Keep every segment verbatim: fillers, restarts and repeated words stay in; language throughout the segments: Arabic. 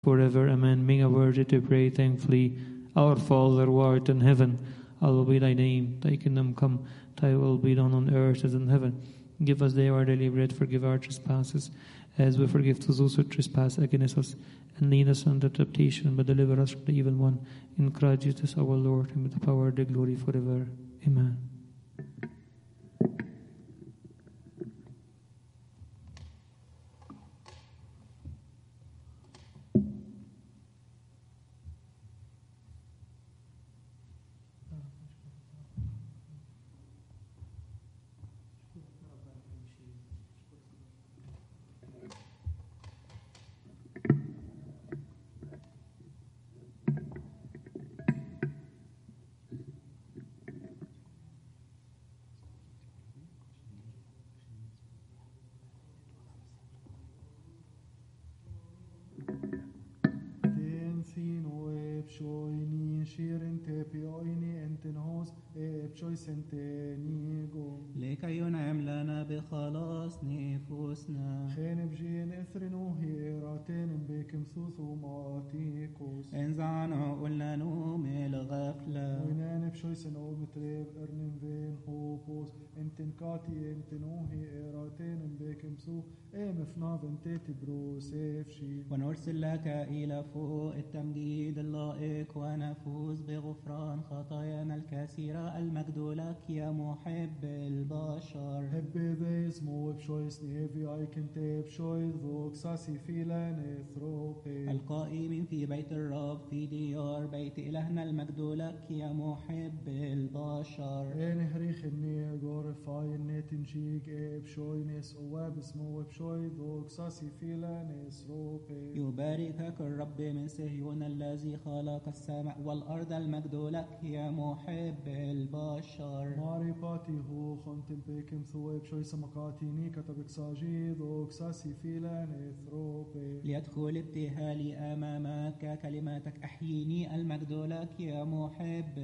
forever. Amen. Being worthy to pray thankfully, Our Father who art in heaven, hallowed be thy name. Thy kingdom come, thy will be done on earth as in heaven. Give us day our daily bread, forgive our trespasses, as we forgive to those who trespass against us. And lead us into temptation, but deliver us from the evil one. In Christ Jesus our Lord, and with the power and the glory forever. Amen. لكي ينعم لنا بخلاص نفوسنا خين بجين اثرنو هيراتين بكم ثوثو ماتيكوس انزعن عقولنا نوم الغفلة وينان بشويسن او متريب ارنم بين خوبوس انتن كاتي انتنو هيراتين بكم ثو ام فناف انتي بروسيفشي ونرسل لك إلى فوق التمجيد اللائق ونفوز بغفران خطايانا الكثيرة المجد لك يا محب البشر هب ذيز مو بشويس نيفي اي كنت بشوي ذوك ساسي فيلان ثروبي القائمين في بيت الرب في ديار بيت إلهنا المجد لك يا محب البشر ان هريخ اني غورفاي اني تنجيك بشوي نس اواب اسمو بشوي ذوك ساسي فيلان ثروبي يباركك الرب من صهيون الذي خلق السماء والأرض المجد لك يا محب البشر ماري باتي هو خنتم بكم ثواب شوي سمكاتيني كتبك ساجيد وكساسي فيلان ثروبي ليدخل ابتهالي أمامك كلماتك أحييني المجد لك يا محب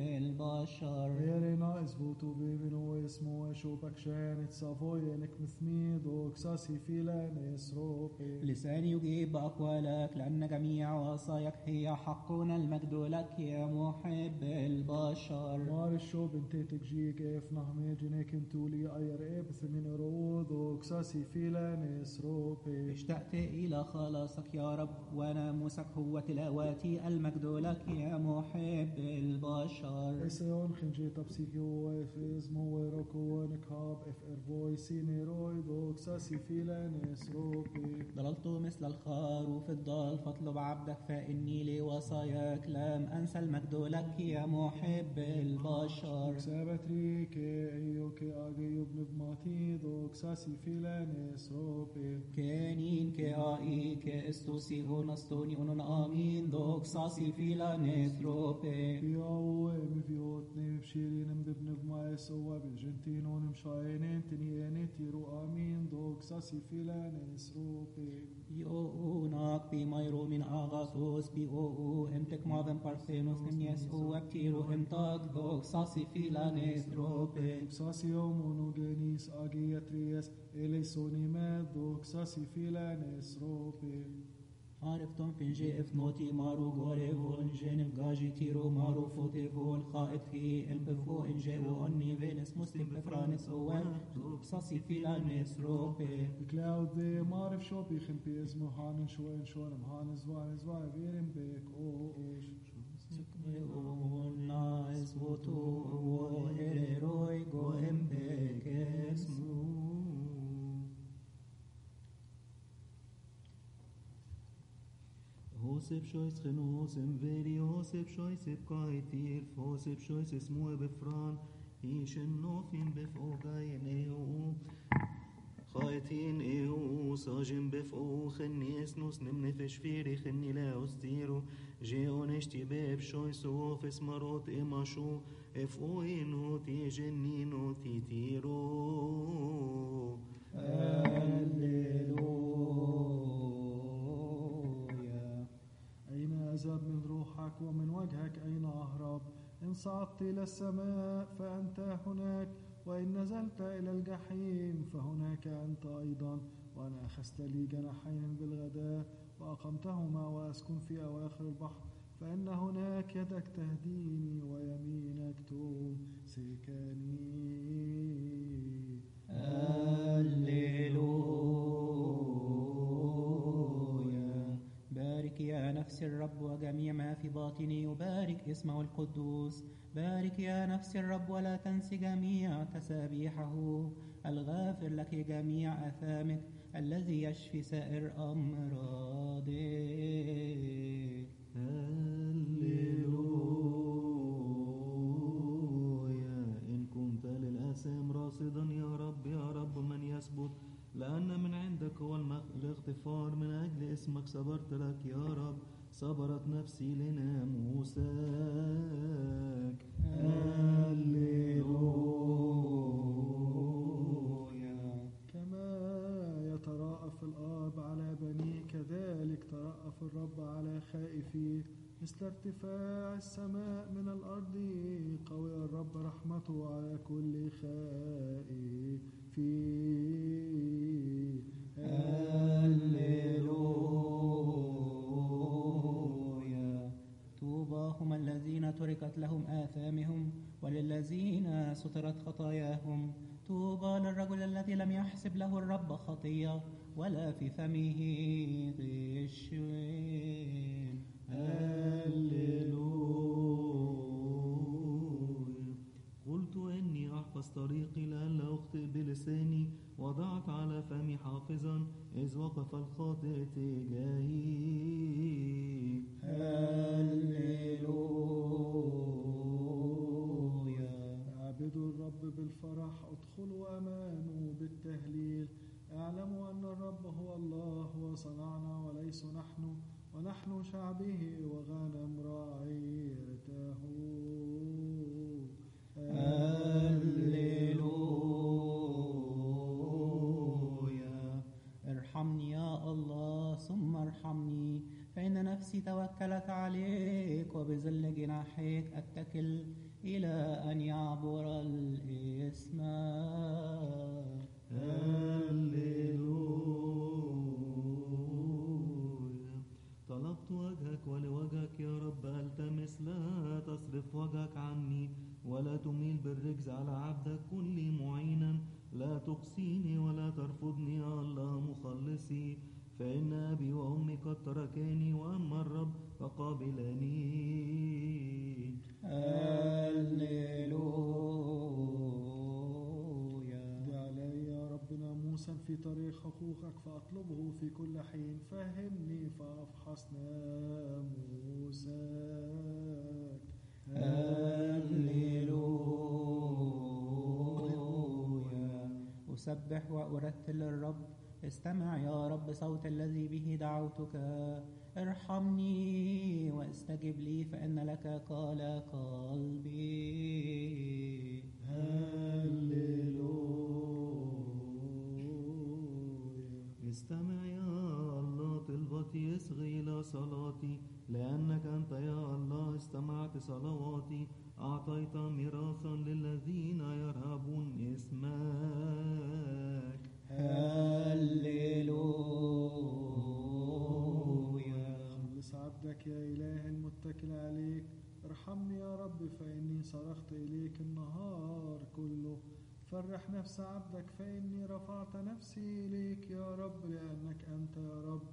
البشر غيرنا اثبتوا ببنو اسمه شوبك شانت سافوينك مثميد وكساسي فيلان ثروبي لساني يجيب بأقوالك لأن جميع وصاياك هي حقنا المجد لك يا محب البشر مار الشوب انت تجيك اف نهمي جنيك انتولي اير ابث من روض وكساسي فيلان ثروبي اشتقت إلى خلاصك يا رب وناموسك هو تلاواتي المجد لك يا محب البشر اسيون خنجي تبسيكي واف اسمو ويروكو ونكهاب اف ارفويسي نيرويد وكساسي فيلان ثروبي ضللت مثل الخروف الضال فاطلب عبدك فإني لوصاياك لم أنسى المجد لك يا محب البشر سابت ريكي ايوكي اجيو بنبماتي دوكساسي فيلان ثروبي كانين كآي كاستوسي ونستوني ونون آمين دوكساسي فيلان ثروبي بياو مفيوتني بشيرين ببنبما سوا بالجنتين ونمشاينين تنياني تيرو آمين دوكساسي فيلان ثروبي يؤونك بميرو من آغاثوس بيؤو امتك ماذن بارثينوس نميس هو بتيرو امتك دوكساسي فيلان ثروبي دوكساسي يومونوجينيس آجياتريس إليسوني ماد دوكساسي فيلان ثروبي عرفتم فنجي افنوتي مارو غوريفون جينف غاجي تيرو مارو فوتيفون خائد في البفو انجي واني فينس مسلم بفرانس اوان دوكساسي فيلان ثروبي كلاود ذي مارف شو بيخن بي اسمه هانن شوين شون مهان زوان زوان بيرم بيك اوش نايس ووتو وإيروي غوهم بيك اسمو Hosep shoys genosem veri hosep shoys ep kaitir hosep shoys esmoe befran hishen nofin befogayen eu خايتين ايو ساجن بفقو خني اسنوس نمني فشفيري خني لا استيرو جيون اشتي باب شوي سوف اسمروت اماشو افقو انو تي جنينو تي تيرو هللويا أين أذهب من روحك ومن وجهك أين أهرب إن صعدت إلى السماء فأنت هناك وإن نزلت إلى الجحيم فهناك أنت أيضا وأنا أخذت لي جناحين بالغداء فأقمتهما وأسكن في أواخر البحر، فإن هناك يدك تهديني ويمينك تمسكني. هللويا. بارك يا نفس الرب وجميع ما في باطني يبارك اسمه القدوس. بارك يا نفس الرب ولا تنس جميع تسابيحه، الغافر لك جميع آثامك، الذي يشفي سائر أمراضك. هللويا. إن كنت للآثام راصدا يا رب يا رب من يثبت، لأن من عندك هو الاغتفار. من أجل اسمك صبرت لك يا رب، صبرت نفسي لناموسك. هللويا. كما يتراءف الآب على بنيه، كذلك ترأف الرب على خائفيه. مثل ارتفاع السماء من الأرض قوي الرب رحمته على كل خائف فيه. هللويا. طوبى هم الذين تركت لهم آثامهم، وللذين سترت خطاياهم. طوبى للرجل الذي لم يحسب له الرب خطية، ولا في فمه غش. هللويا. قلت إني أحفظ طريقي لئلا أخطئ بلساني، وضعت على فمي حافظا إذ وقف الخاطئ تجاهي. هللويا. اعبدوا الرب بالفرح، ادخلوا أمامه بالتهليل. اعلموا أن الرب هو الله، وصنعنا وليس نحن، ونحن شعبه وغنم رعيته. هللويا. ارحمني يا الله ثم ارحمني، فإن نفسي توكلت عليك، وبظل جناحيك أتكل إلى أن يعبر الإسماء. هللويا. طلبت وجهك ولوجهك يا رب ألتمس، لا تصرف وجهك عني، ولا تميل بالرجز على عبدك. كن لي معينا، لا تقسيني ولا ترفضني يا الله مخلصي. فإن أبي وأمي قد تركاني، وأما الرب فقابلني. هللويا. دع علي يا رب ناموسا في طريق حقوقك، فأطلبه في كل حين. فهمني فأفحص ناموسك. هللويا. أسبح وأرتل الرب. استمع يا رب صوت الذي به دعوتك. ارحمني واستجب لي، فإن لك قال قلبي. هللويا. استمع يا الله طلبتي، اصغي إلى صلاتي، لأنك أنت يا الله استمعت صلواتي. أعطيت ميراثا للذين يرهبون اسمك. هللويا. خلص عبدك يا إله المتكل عليك. ارحمني يا رب، فإني صرخت إليك النهار كله. فرح نفس عبدك، فإني رفعت نفسي إليك يا رب، لأنك أنت يا رب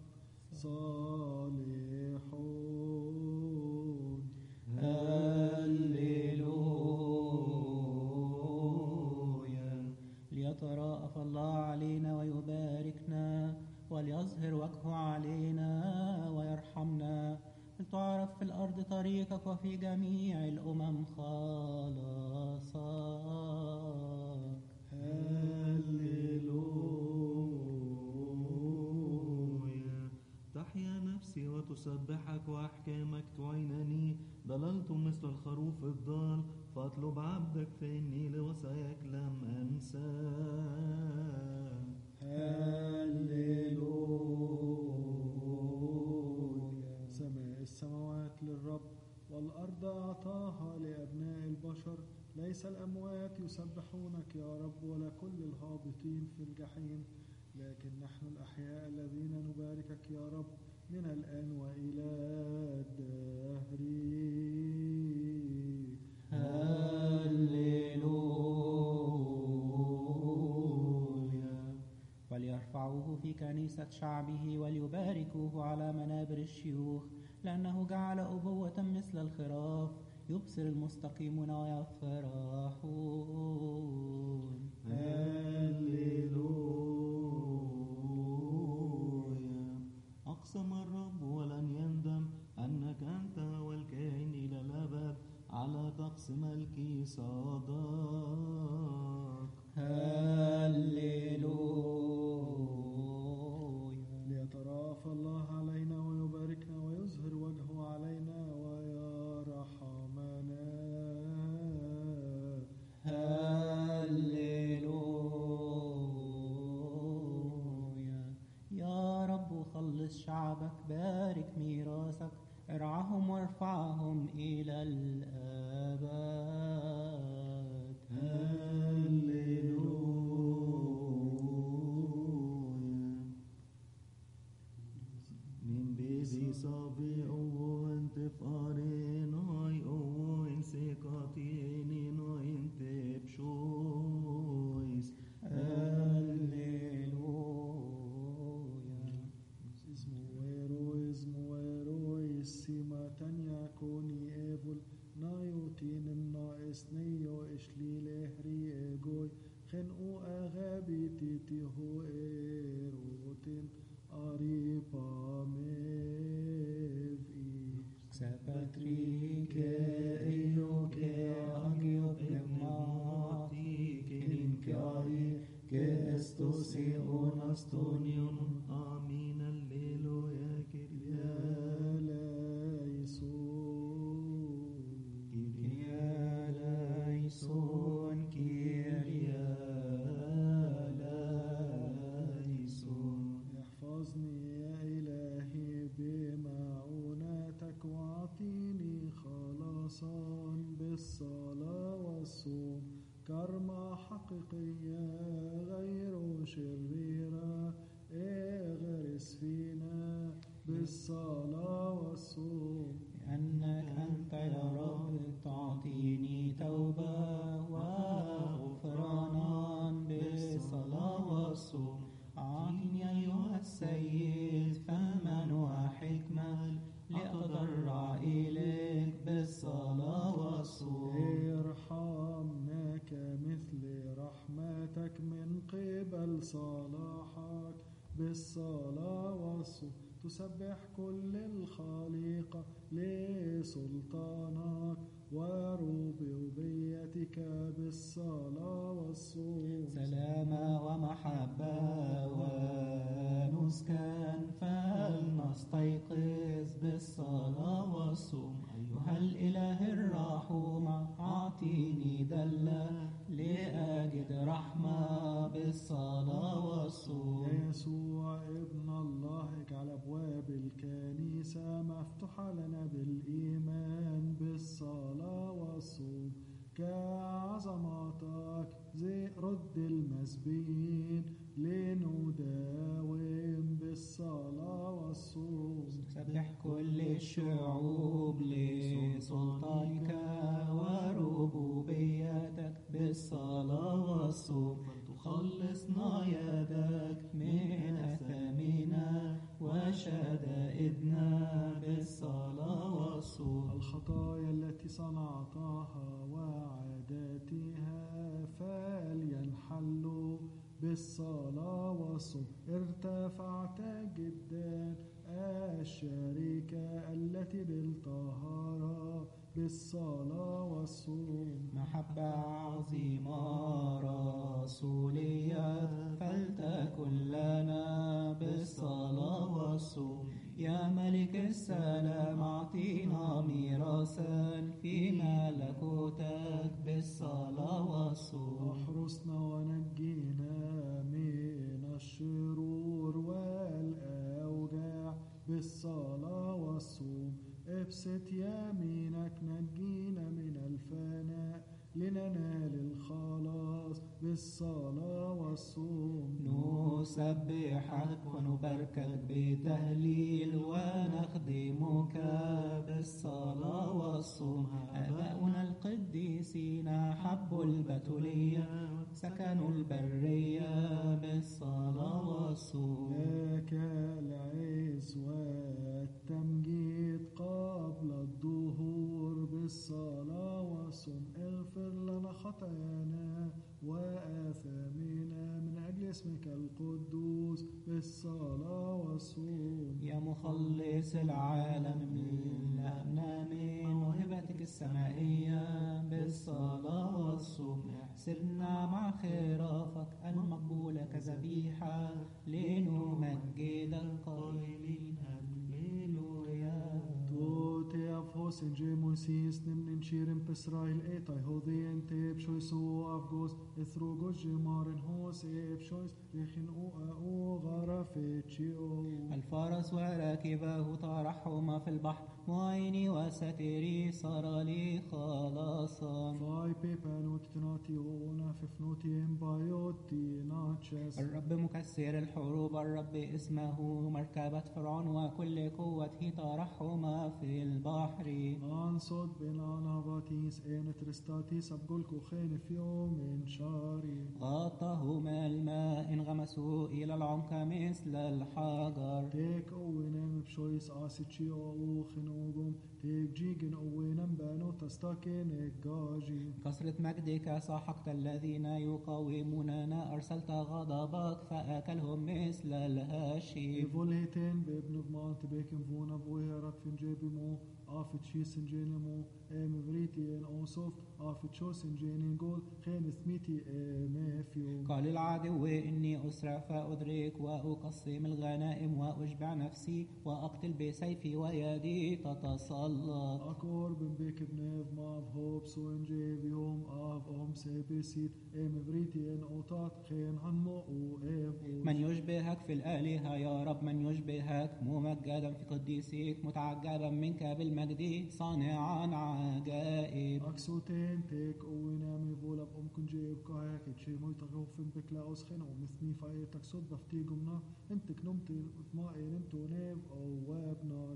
صالحون. هللويا. ليتراءف الله علينا ويباركنا، وليظهر وجهه علينا ويرحمنا. لتعرف في الأرض طريقك، وفي جميع الأمم خلاصك. هللويا. تحيا نفسي وتسبحك، وأحكامك تعينني. ضللت مثل الخروف الضال، فاطلب عبدك، فإني لوصاياك لم أنسى. هللويا. سماء السماوات للرب، والأرض أعطاها لأبناء البشر. ليس الأموات يسبحونك يا رب، ولا كل الهابطين في الجحيم، لكن نحن الأحياء الذين نباركك يا رب. من الآن وإلى الدهر. هللويا. وليرفعوه في كنيسة شعبه وليباركوه على منابر الشيوخ، لأنه جعل أبوة مثل الخراف، يبصر المستقيمون ويفرحون. هللويا. أقسم الرب ولن يندم أنك أنت والكائن إلى الأبد على طقس ملكي صادق. هللويا. ليترأف الله علينا ويباركنا ويظهر وجهه علينا ويرحمنا. هللويا. يا رب خلص شعبك، بارك ميراثك، ارعاهم وارفعهم إلى الآباد. هللويا. Min bevis av åen til faren og åen sikkert enig og inte psjois. هللويا. Izmuero, izmuero, isima tanya koni evul, nayotin الناقص نيو إشلي لهري إيجوي خنقو أغابي تيتيهو إيروتين أريبا ميفي Sapatrike eioke agio pneumati Keninkari Kestos eon astonion. Amin. Alleluia. Kyrie eleison, Kyrie eleison. احفظني يا إلهي بمعوناتك واعطيني خلاصا بالصلاة والصوم، كرمة حقيقية غير شريرة اغرس فينا بالصلاة والصوم. لأنك أنت يا رب تعطيني توبة وغفرانا بالصلاة والصوم. أعطني أيها السيد فهما وحكمة لأتضرع إليك بالصلاة والصوم. ارحمنا كمثل رحمتك من قبل صلاحك بالصلاة والصوم، تسبح كل الخليقة لسلطانك وربوبيتك بالصلاة والصوم. سلامة ومحبة ونسكا فلنستيقظ بالصلاة والصوم. أيها الإله الرحوم أعطيني دلة لأجد رحمة بالصلاة والصوم. يا يسوع ابن الله اجعل أبواب الكنيسة مفتوحة لنا بالإيمان بالصلاة والصوم كعظمتك، زي رد المسبين لنداوم بالصلاة والصوم. سبح كل الشعوب لسلطانك وربوبيتك بالصلاة والصوم. تخلصنا يدك من أثامنا وشدائدنا بالصلاة والصوم. الخطايا التي صنعتها وعاداتها فلينحلوا بالصلاة والصوم. ارتفعت جدا الشركة التي بالطهارة بالصلاة والصوم. محبة عظيمة رسولية فلتكن لنا بالصلاة والصوم. يا ملك السلام أعطينا ميراثا في ملكوتك بالصلاة والصوم. احرسنا ونجينا من الشرور والأوجاع بالصلاة والصوم. ابسط يمينك نجينا من الفناء لننال الخلاص بالصلاة والصوم. نسبحك ونباركك بتهليل ونخدمك بالصلاة والصوم. آباؤنا القديسين حبوا البتولية سكنوا البرية بالصلاة والصوم. لك العز والتمجيد قبل الظهور بالصلاة والصوم. اغفر لنا خطايانا وآثامنا من أجل اسمك القدوس بالصلاة والصوم. يا مخلص العالم ملأنا من موهبتك السمائية بالصلاة والصوم. سرنا مع خرافك المقبولة كذبيحة لنمجدك قائلين هللويا. توتي أفوس إن جيموسيس نمن شيرن بإسرائيل إيتاي هودي إن تيب شوي سو أفغوس إثرو جوج مارن هوس إيب شويس ريخن أو أو غرفتشيو. الفرس وراكبه ترحما في البحر معيني وستري صار لي خلاصا. فاي بيبا نوت تناتي ونا ففنوتي إن بايوتي ناتشس. الرب مكسر الحروب الرب اسمه مركبة فرعون وكل قوته ترحما في البحر. آن صد بين أناباتيس إن ترستاتيس أبقلكو خين في يوم شاري. غطاهما الماء انغمسوا إلى العمق مثل الحجر. تيك أوينم بشويس آسيتشي أو خنوغم تيك جيجن أوينم بانو تستاكين الجاجي. كثرة مجدك سحقت الذين يقاوموننا أرسلت غضبك فأكلهم مثل الهشيم. إيفوليتين بابن فمان تبيكن فونا بوهرات فين جيبمو آفت شي سنجينمو إم فريتين أوصف آفت شو سنجينين قول خين ثميتي مافيو. قال العدو إني أسرع فأدرك وأقسم الغنائم وأشبع نفسي وأقتل بسيفي ويدي تتسلط. أكور بن بيك بنيف ماف هوب سو إنجي بيوم آف أم سيبسيت إم فريتين أوتات خين عنمو وإيفو. من يشبهك في الآلهة يا رب من يشبهك ممجدا في قديسيك متعجبا منك بالمجد صانعا عجائب. أكسوتين تيك أوينا ميفولا بأم كنجيب كايك تشي موي تغوفن بكلاوس خين ومثني فاي تكسود بفتيقمنا انتك نمتي اطمائن انتو نيف أو وابنات.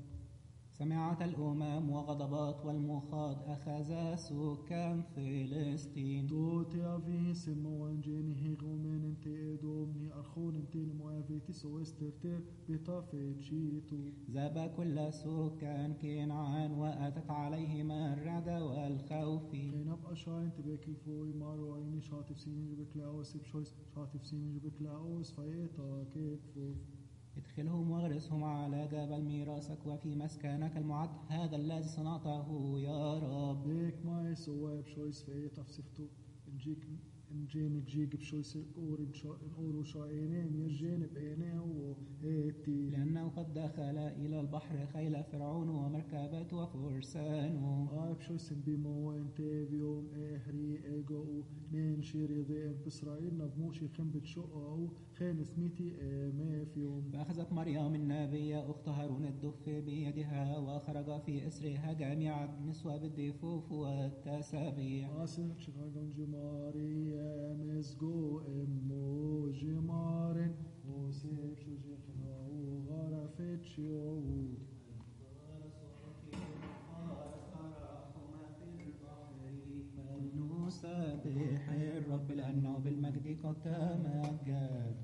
سمعت الأمم وغضبات والمخاض أخذ سكان فلسطين. توتي أفي سمو انجيني هيغومين انتي إدومني أرخون انتين موافيتي سو استرتير بطافي تشيتو. ذاب كل سكان كنعان وأتت عليهم الرعدة والخوف. خين أبقى شاين تبيك الفوي مارو عيني شاطف سيني بكلاوس بشويس شاطف سيني بكلاوس فايتا كيكفو. ادخلهم واغرسهم على جبل ميراثك وفي مسكنك المعد هذا الذي صنعته يا رب. بيك ماي سوا بشويس فايتا فسفتو انجيك انجيني جيك بشويس أوري أورو شاينين يرجين بينه وإيتي. لأنه قد دخل إلى البحر خيل فرعون ومركبات وفرسانه. آه بشويس بيمو انتي بيوم إهري إيجو نين شيري ضيئن بإسرائيل نبموشي خم بتشقو خين ثميتي مافيوم. فأخذت مريم النبية أخت هارون الدف بيدها وخرج في إسرها جميع النسوة بالضفوف والتسابيح. آسف شغاقون جماري مزقو إمو جمارن وسيب شجيقنا وغرفت شيوود. نسبح الرب لأنه بالمجد قد تمجد.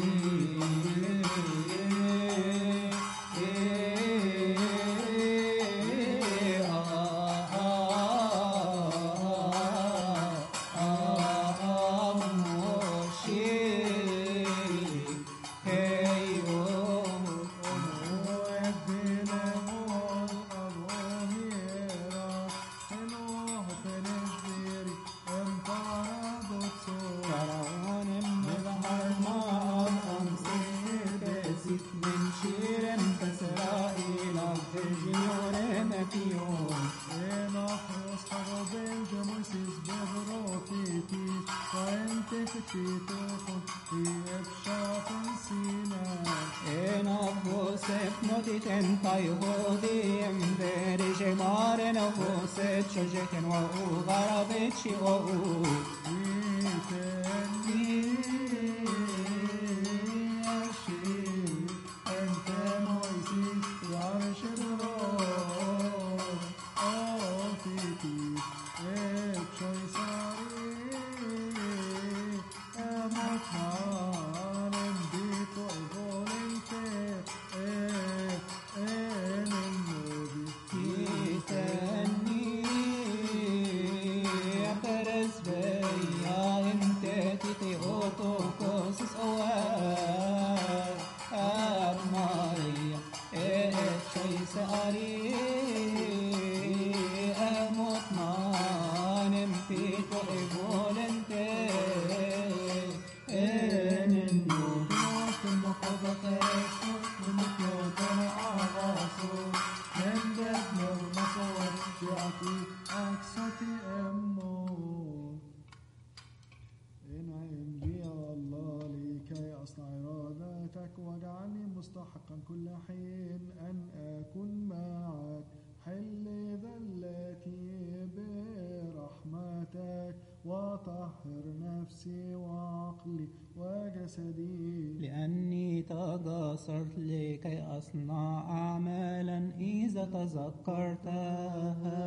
مستحقا كل حين أن أكون معك حل ذلتي برحمتك وطهر نفسي وعقلي وجسدي لأني تجاسرت لكي أصنع أعمالا إذا تذكرتها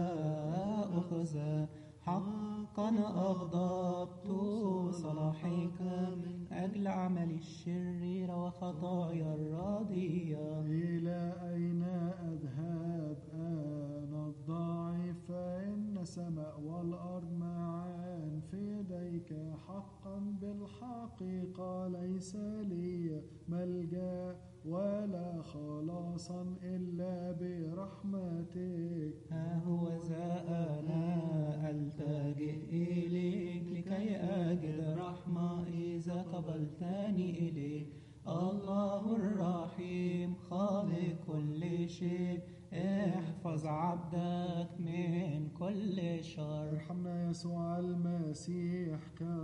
أخذ حقا أغضبت صلاحك من أجل عمل الشرير وخطايا الراضية. إلى أين أذهب أنا الضعيف فإن السماء والأرض معا في يديك حقا بالحقيقة ليس لي ملجأ ولا خلاصا إلا برحمتك. ها هو ذا أنا ألتجئ إليك لكي أجد رحمة إذا قبلتني إليك. الله الرحيم خالق كل شيء احفظ عبدك من كل شر. ارحمنا يسوع المسيح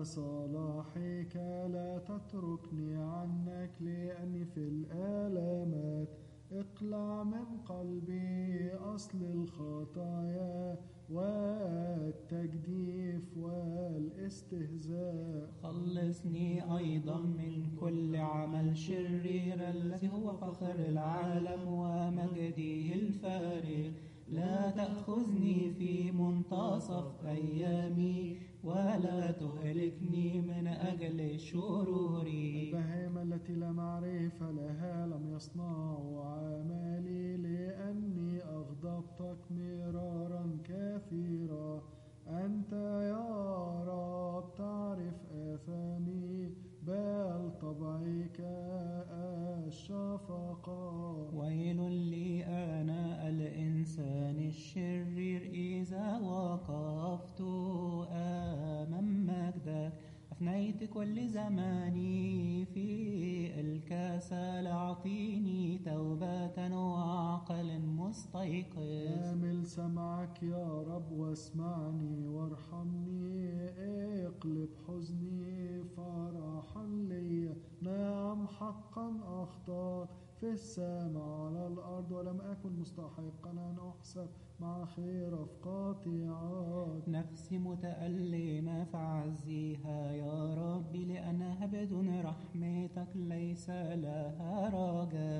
كصلاحك لا تتركني عنك لأني في الآلامات. اقلع من قلبي أصل الخطايا والتجديف والاستهزاء. خلصني أيضا من كل عمل شرير الذي هو فخر العالم ومجده الفارغ. لا تأخذني في منتصف أيامي ولا تهلكني من أجل شروري. البهائم التي لا معرفة لها لم يصنعوا عملي لأني أغضبتك مرارا كثيرا. أنت يا رب تعرف آثامي بل طبعك الشفقة. ويل لي أنا الإنسان الشرير إذا وقفت أمام مجدك. أفنيت كل زماني في الكسل أعطيني توبة وعقل مستيقظ. آمل سمعك يا رب واسمعني وارحمني. اقلب حزني فرحا لي. نعم حقا أخطأت في السماء على الأرض ولم أكن مستحقا أن أحسب مع خير قاطعات. نفسي متألمة فعزيها يا ربي لأنها بدون رحمتك ليس لها رجاء.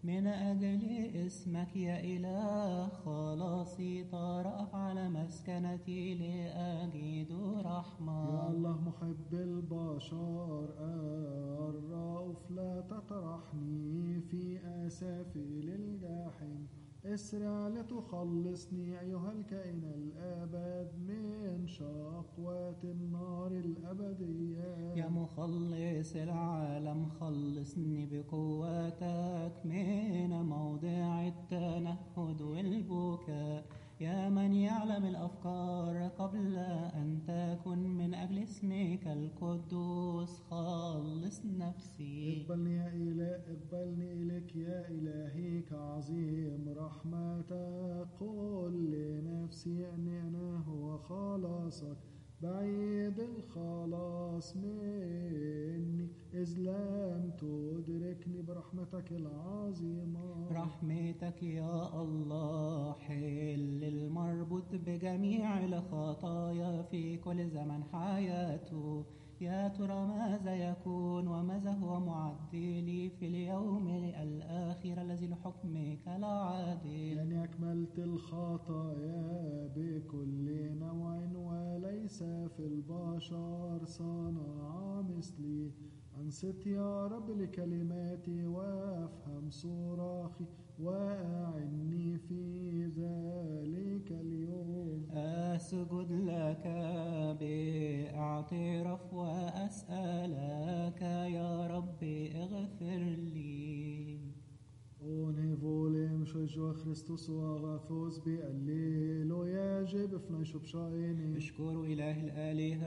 من أجل اسمك يا إله خلاصي طرف على مسكنتي لأجد يا رحمة. الله محب البشر الرؤوف لا تطرحني في آسافي للجحيم، اسرع لتخلصني أيها الكائن الأبد من شقوات النار الأبدية. يا مخلص العالم خلصني بقوتك من موضع التنهد والبكاء. يا من يعلم الأفكار قبل أن تكن، من أجل اسمك القدوس خلص نفسي. اقبلني يا إله اقبلني إليك يا إلهي كعظيم رحمتك، قل لنفسي أني أنا هو خلاصك، بعيد الخلاص مني إذ لم تدركني برحمتك العظيمة. رحمتك يا الله حل المربوط بجميع الخطايا في كل زمن حياته. يا ترى ماذا يكون وماذا هو معد لي في اليوم الآخر الذي لحكمك العادل. لأني أكملت الخطايا بكل نوع وليس في البشر صنع مثلي. أنصت يا رب لكلماتي وافهم صراخي وأعني في ذلك اليوم. أسجد لك باعتراف وأسألك يا رب اغفر لي. أوني فوليم شجوا خريستوس وغاثوس بأليلو يجب فنشب شايني. اشكروا إله الآلهة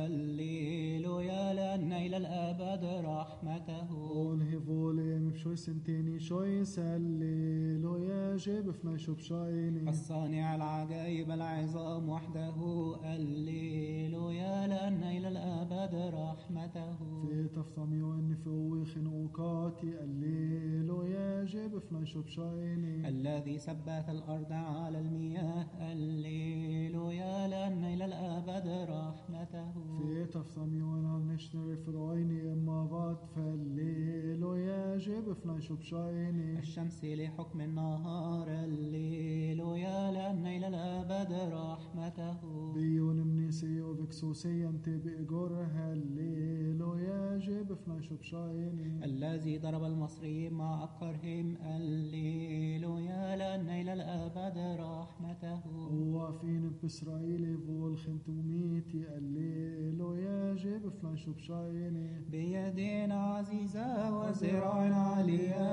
الليلويا لأن إلى الأبد رحمته. أوني فوليم بشوي سنتيني شوي سليلو يجب فنشب شايني. الصانع العجائب العظام وحده الليلويا لأن إلى الأبد رحمته. في تفطمي وأني في قوي خنوقاتي الليلو يجب بفنشب شايني. الذي ثبت الأرض على المياه الليلويا لأن إلى الأبد رحمته. في تفطمي وانا نشتري في رويني اما بعد فالليلو يجب بفنشب شايني. الشمس لحكم النهار الليلويا لأن إلى الأبد رحمته. بيون منيسي وبكسوسي انت بإجورها الليلو يجب بفنشب شايني. الذي ضرب المصريين مع أبكارهم الليلويا لأن إلى الأبد رحمته. وفين بإسرائيل بول خنتوميتي الليلو يجب بفنشب شايني. بيدين عزيزة وزراع عالية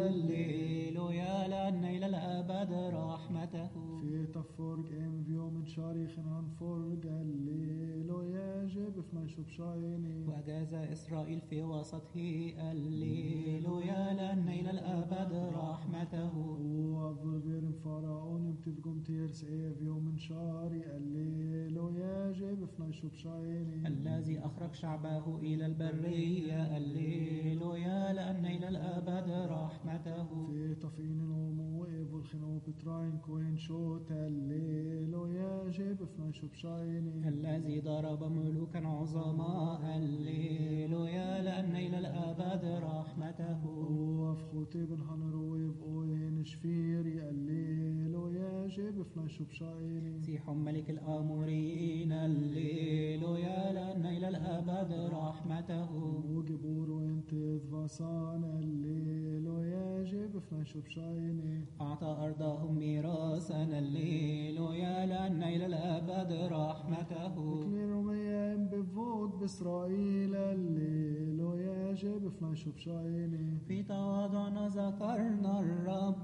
الليلويا لأن إلى الأبد رحمته. في تفرج ام في يوم شاريخ عن فرج الليلو يجب بفنشب شايني. وأجاز إسرائيل في وسطه الليلويا لأن إلى الأبد رحمته. وأفضل بيرم فرعون بتفقم تيرس ايه في يوم شاري الليلو يجب بفنشب شايني. الذي أخرج شعبه إلى البرية الليلويا لأن إلى الأبد رحمته. في طفين الومو إيفو الخنو بتراين كوين شوت الليلو يجب بفنشب شايني. الذي ضرب ملوكا عظماء الليلويا لأن إلى الأبد رحمته. وفخوتي بن حنروي بقوين شفيري الليلو يجب بفنشب شايني. سيح ملك الآموريين الليلويا لأن إلى الأبد رحمته. وجبور وانت ذفصان الليلو يجب بفنشب شايني. أعطى أرضهم ميراثا الليلويا لأن إلى الأبد رحمته. كلي رميان بفوت بإسرائيل الليلو يجب بفنشب شايني. في تواضعنا ذكرنا الرب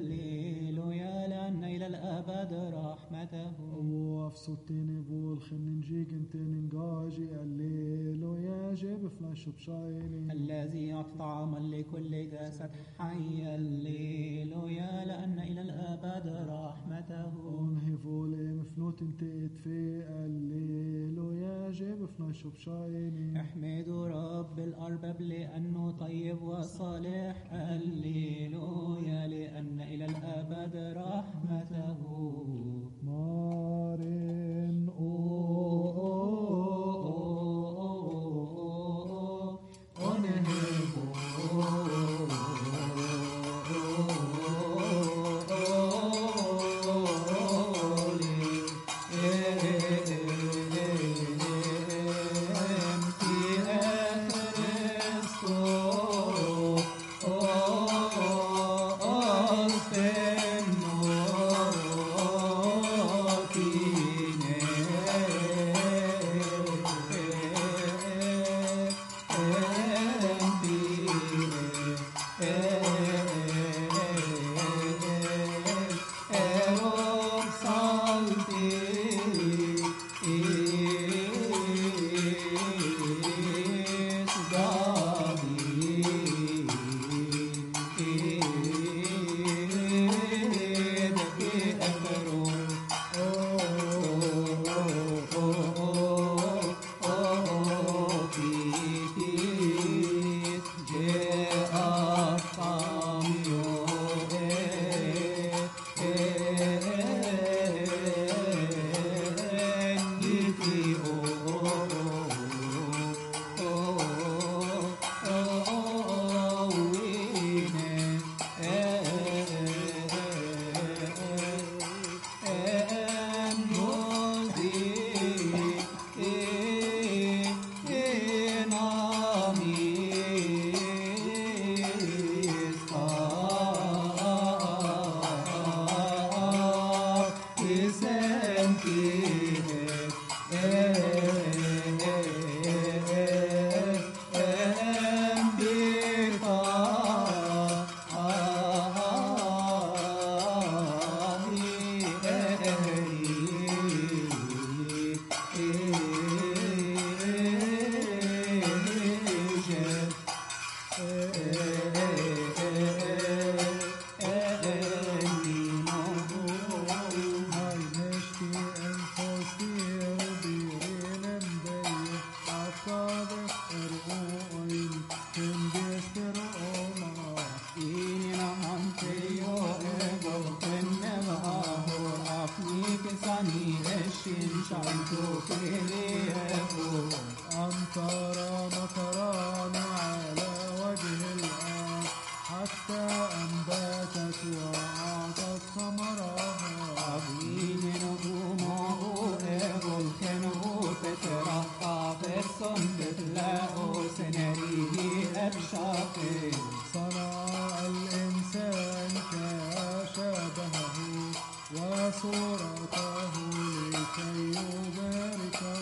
الليلويا لأن إلى الأبد رحمته. وفصوتيني بول خننجيك انت ننجاجي الليلو يجب بفنشب شايني. الذي يعطي طعاما لكل جسد حي الليلويا لأن إلى الأبد رحمته. انهي فولي مفنوت انت اتفي الليلو يجب بفنشب شايني. احمدوا رب الأرباب لأنه طيب وصالح الليلويا لأن إلى الأبد رحمته. مارن او أمطر مطران على وجه الأرض حتى أنبتت وأعطت ثمرها. صنع الإنسان كشبهه وصورته لكي يباركه.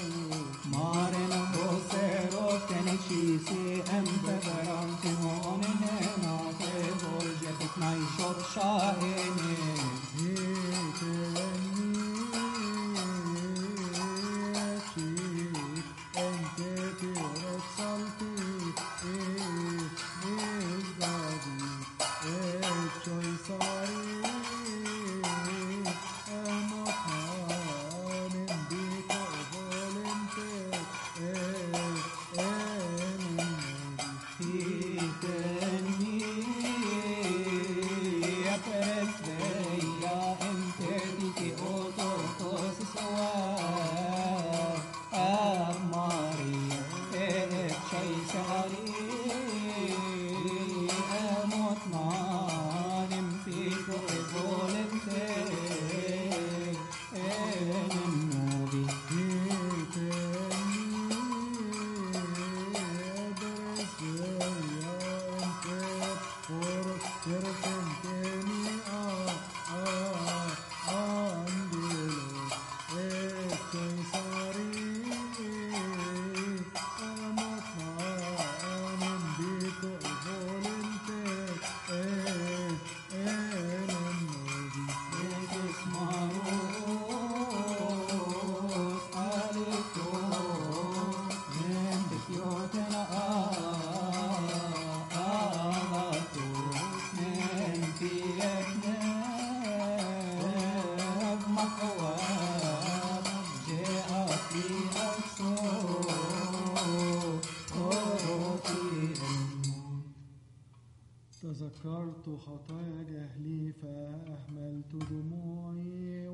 تذكرت خطايا جهلي فأهملت دموعي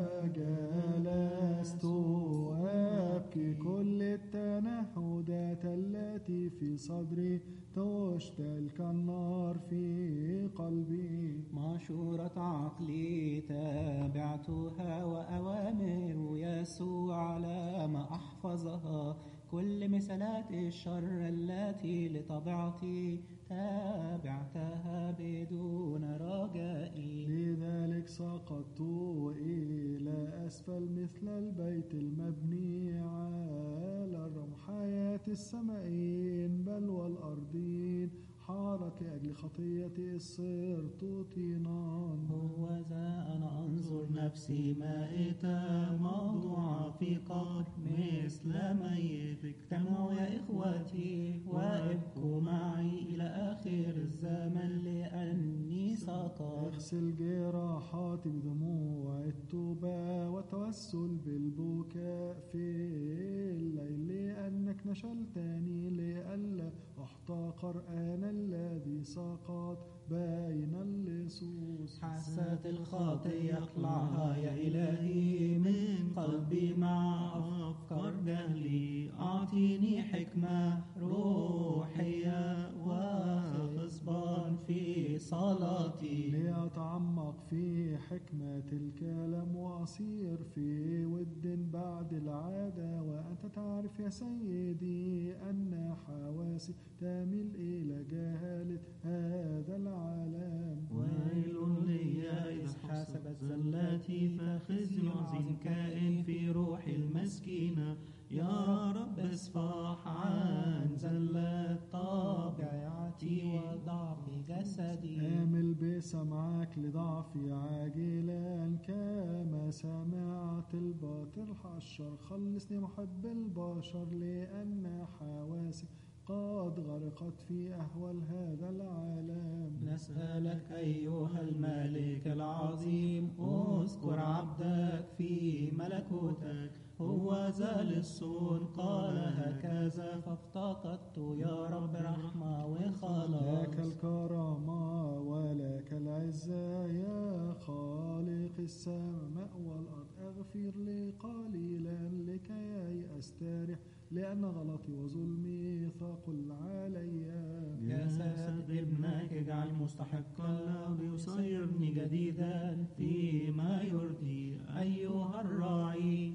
وجلست أبكي. كل التنهدات التي في صدري تشتعل كالنار في قلبي. مشورة عقلي تابعتها وأوامر يسوع على ما أحفظها. كل مثالات الشر التي لطبيعتي تابعتها بدون رجائي. لذلك سقطت إلى أسفل مثل البيت المبني على الرمل. حياة السمائين بل والأرضين حارك أجل خطيتي صرت طينان. هو ذا أنا أنظر نفسي مائتة موضوعة في قبر مثل ميت. اجتمعوا يا إخوتي وابكوا معي إلى آخر الزمن لأني سقط. اغسل جراحاتي بدموع التوبة وتوسل بالبكاء في الليل. لأنك نشلتني لئلا أحتقر أنا الذي سقط بين اللصوص. حست الخطية اقلعها يا إلهي من قلبي مع أفكار جهلي. أعطيني حكمة روحية وخصبان في صلاتي. لأتعمق في حكمة الكلام وأصير في ود بعد العادة. وأنت تعرف يا سيدي أن حواسي تميل إلى جهالة هذا العالم. ويل لي إذا حسبت زلاتي فخزي عظيم كائن في روحي المسكينة. يا رب اصفح عن زلات طبيعتي وضعف جسدي. آمل بسمعك لضعفي عاجلا كما سمعت الباطل حشر. خلصني محب البشر لأن حواسي قد غرقت في أهوال هذا العالم. نسألك أيها الملك العظيم اذكر عبدك في ملكوتك، هو ذا للصون قال هكذا فافتقدت يا رب رحمة وخلاص. لك الكرامة ولك العزة يا خالق السماء والأرض، اغفر لي قليلا لكي أستريح، لأن غلطي وظلمي ثقل علي. جسد ابنك اجعل مستحقا له ليصيرني جديدا فيما يرضي، أيها الراعي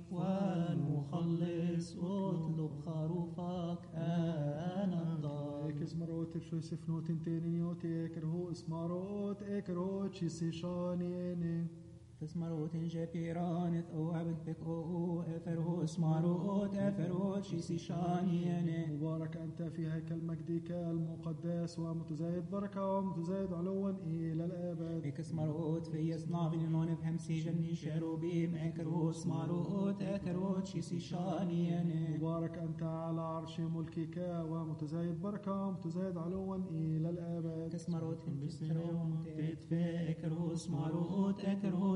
والمخلص اطلب خروفك أنا الضال. Ek ismarot if shoy sifnot in tenin yot eker ho ismarot eker ho chisishani ene. تسمروت جبيرانت أو عبد بك أو أفره اسمروت أفره شيسي شانيني. مبارك أنت في هيكل مجدك المقدس ومتزايد بركة ومتزايد علوا إلى الأبد. بك اسمروت في يصنع بنون بهمسي جني شروبيم أكره اسمروت أكره شيسي شانيني. مبارك أنت على عرش ملكك ومتزايد بركة ومتزايد علوا إلى الأبد. تسمروت هم بسرهم تدفع أكره اسمروت أكره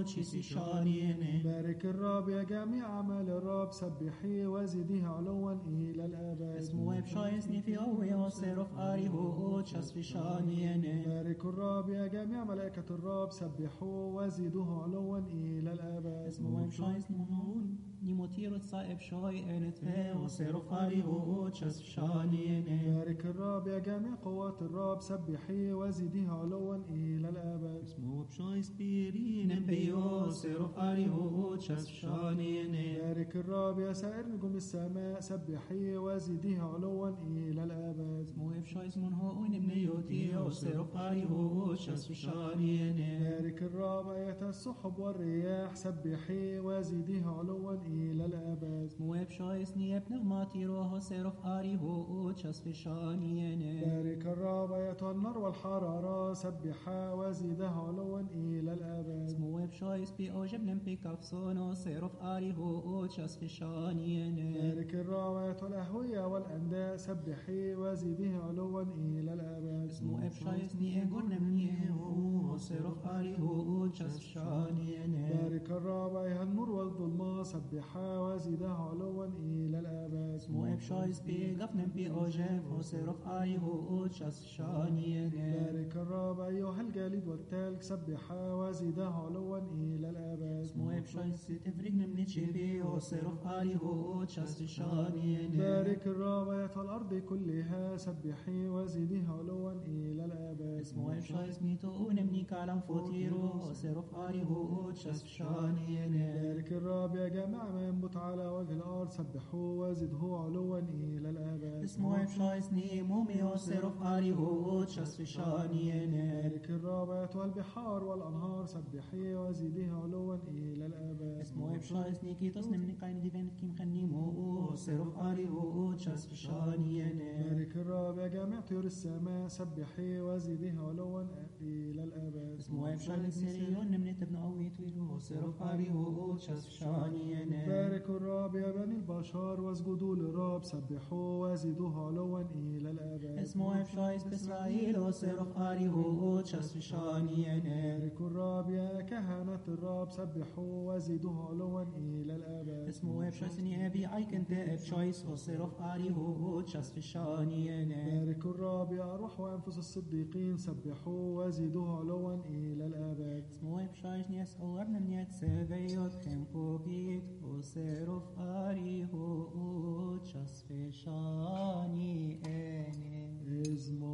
بارك الرب يا جميع أعمال الرب، سبحيه وزديه علوا إلى الأبد. اسمه بشايسني في قوي وصرف آري هو تشاس في شانيني. بارك الرب يا جميع ملائكة الرب، سبحوه وزدوه علوا إلى الأبد. اسمه بشايسني منون نيموتيرو تصائب شاي أنت فيه وصرف آري هو تشاس في شانيني. بارك الرب يا جميع قوات الرب، سبحيه وزديه علوا إلى الأبد. اسمه بشايس بيرين بيو صرف آري هو تشاس في شانيني. بارك الرب يا سائر نجوم السماء، سبحيه وزديه علوا إلى الأبد. اسمه بشايس من هو ونبنيوتي وصرف آري هو تشاس في شانيني. بارك الرب آيات السحب والرياح، سبحيه وزديه علوا إلى الأبد. اسمه بشايس نيب نغماتي روح صرف آري هو تشاس في شانيني. بارك الرب آيات النار والحرارة، سبحا وزده علوا إلى الأبد. اسمه بشايس بي أوجبن بي كالفسونو صرف آري هو تشاس في شانيني. بارك الرب آيات الأهوية والأنداء، سبحيه وزده علوا إلى الأبد. اسمه بشايس ني إيغون منيه هو صرف آري هو تشاس في شانيني. بارك الرب أيها النور والظلمة، سبحا وزده علوا إلى الأبد. اسمه بشايس بي غفن بي أوجب وصرف آري هو تشاس في شانيني. بارك الرب أيها الجليد والتلج، سبحا وزده علوا إلى الأبد. اسمه بشايس تفرقنا من تشيبي وصرف آري هو تشاس في شانيني. بارك الرب أيها الأرض كلها، سبحي وزده علوا إلى الأبد. اسمه بشايس ميتو ونمني كالم فوتيرو وصرف آري هو تشاس في شانيني. بارك الرب يا جميع ما ينبت على وجه الأرض، سبحوه وزده علوا إلى الأبد. اسمه بشايس نيمومي وصرف آري هو تشاس في شانيني. بارك الرب أيها البحار والأنهار، سبحي وزده علوا إلى الأبد. اسمه بشايس نيكي تصنم نقاين ديفين كيم خنيمو وصرف آري هو تشاس في شانيني. بارك الرب يا جميع طيور السماء، سبحي وزده علوا إلى الأبد. اسمه بشايس سيريون نمنت ابن أوي تويلو وصرف آري هو تشاس في شانيني. بارك الرب يا بني البشر واسجدوا للرب، سبحوه وزدوه علوا إلى الأبد. اسمه بشايس بإسرائيل وصرف آري هو تشاس في شانيني. بارك الرب يا كهنة الرب، سبحوه وزدوه علوا إلى الأبد. اسمه بشايس ني أبي عيكن بشايس وصرف آري هو تشاس في شانيني. بارك الرب يا أرواح وأنفس الصديقين، سبحوه وزدوه علوا إلى الأبد. اسمه بشايس نيس أو ابن نيت سيفيوت كمبوكيت وصرف آري هو تشاس في شانيني. اسمه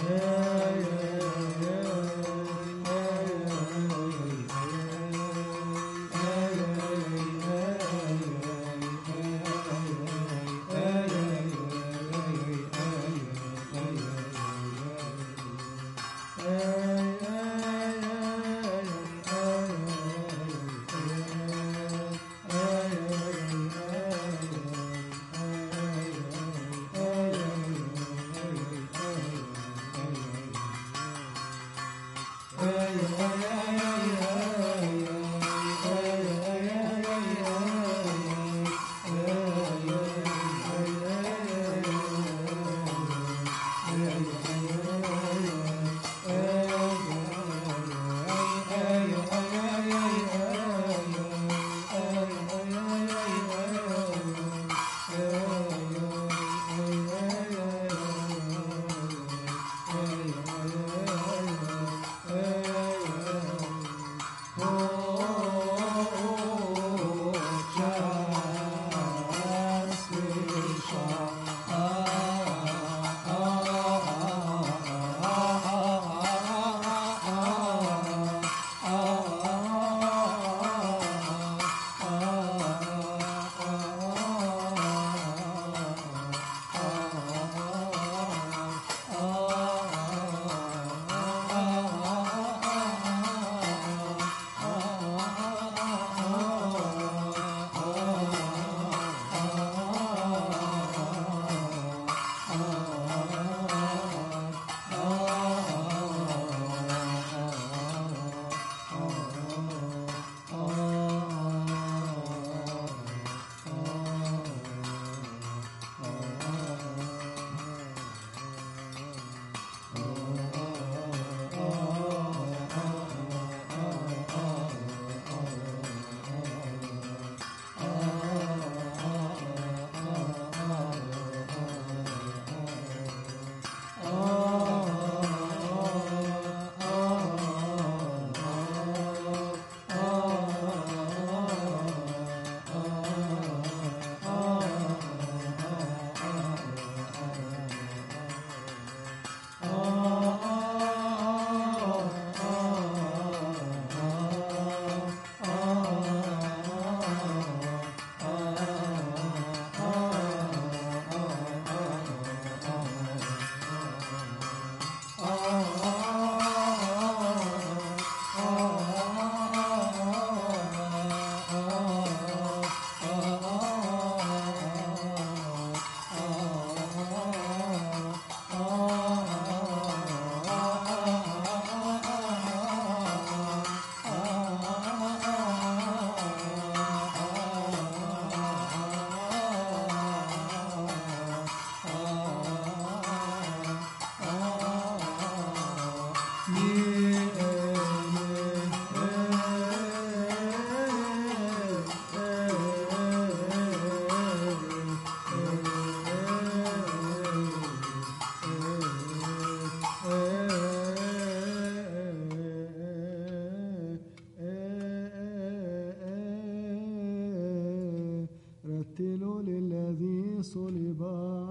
رتلوا للذي صلب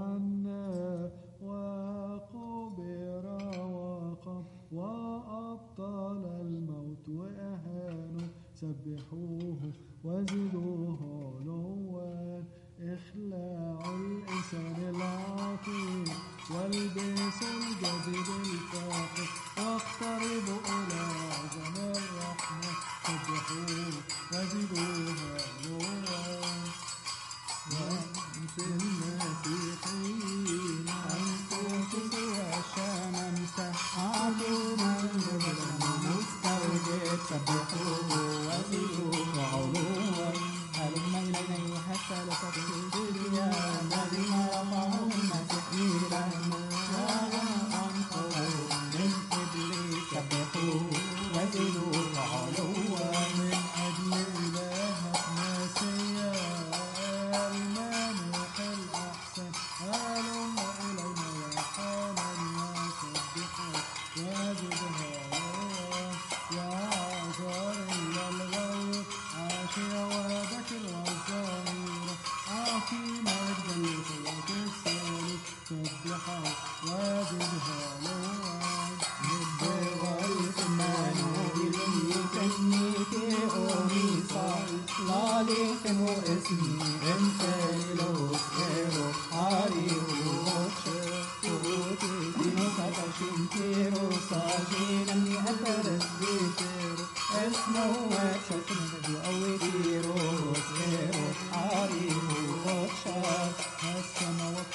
عنا وقبر وقام وأبطل الموت وأهانوا سبحوه وزدوه علوا اخلعوا الإنسان العتيق والبسوا الجديد الفاخر واقتربوا إلى عظم الرحمة سبحوه وزدوه علوا وفي المسيح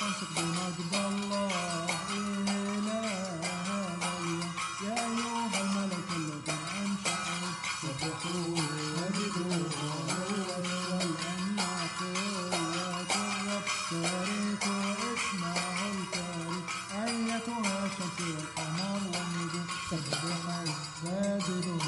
تنطق بمجد الله إله هذا اليوم يا أيها الملك الذي أنشأه سبحوه وجدوه والأنعى قوة الرب تارك اسمه الكريم أيتها الشمس والقمر والنجوم سبحوه وجدوه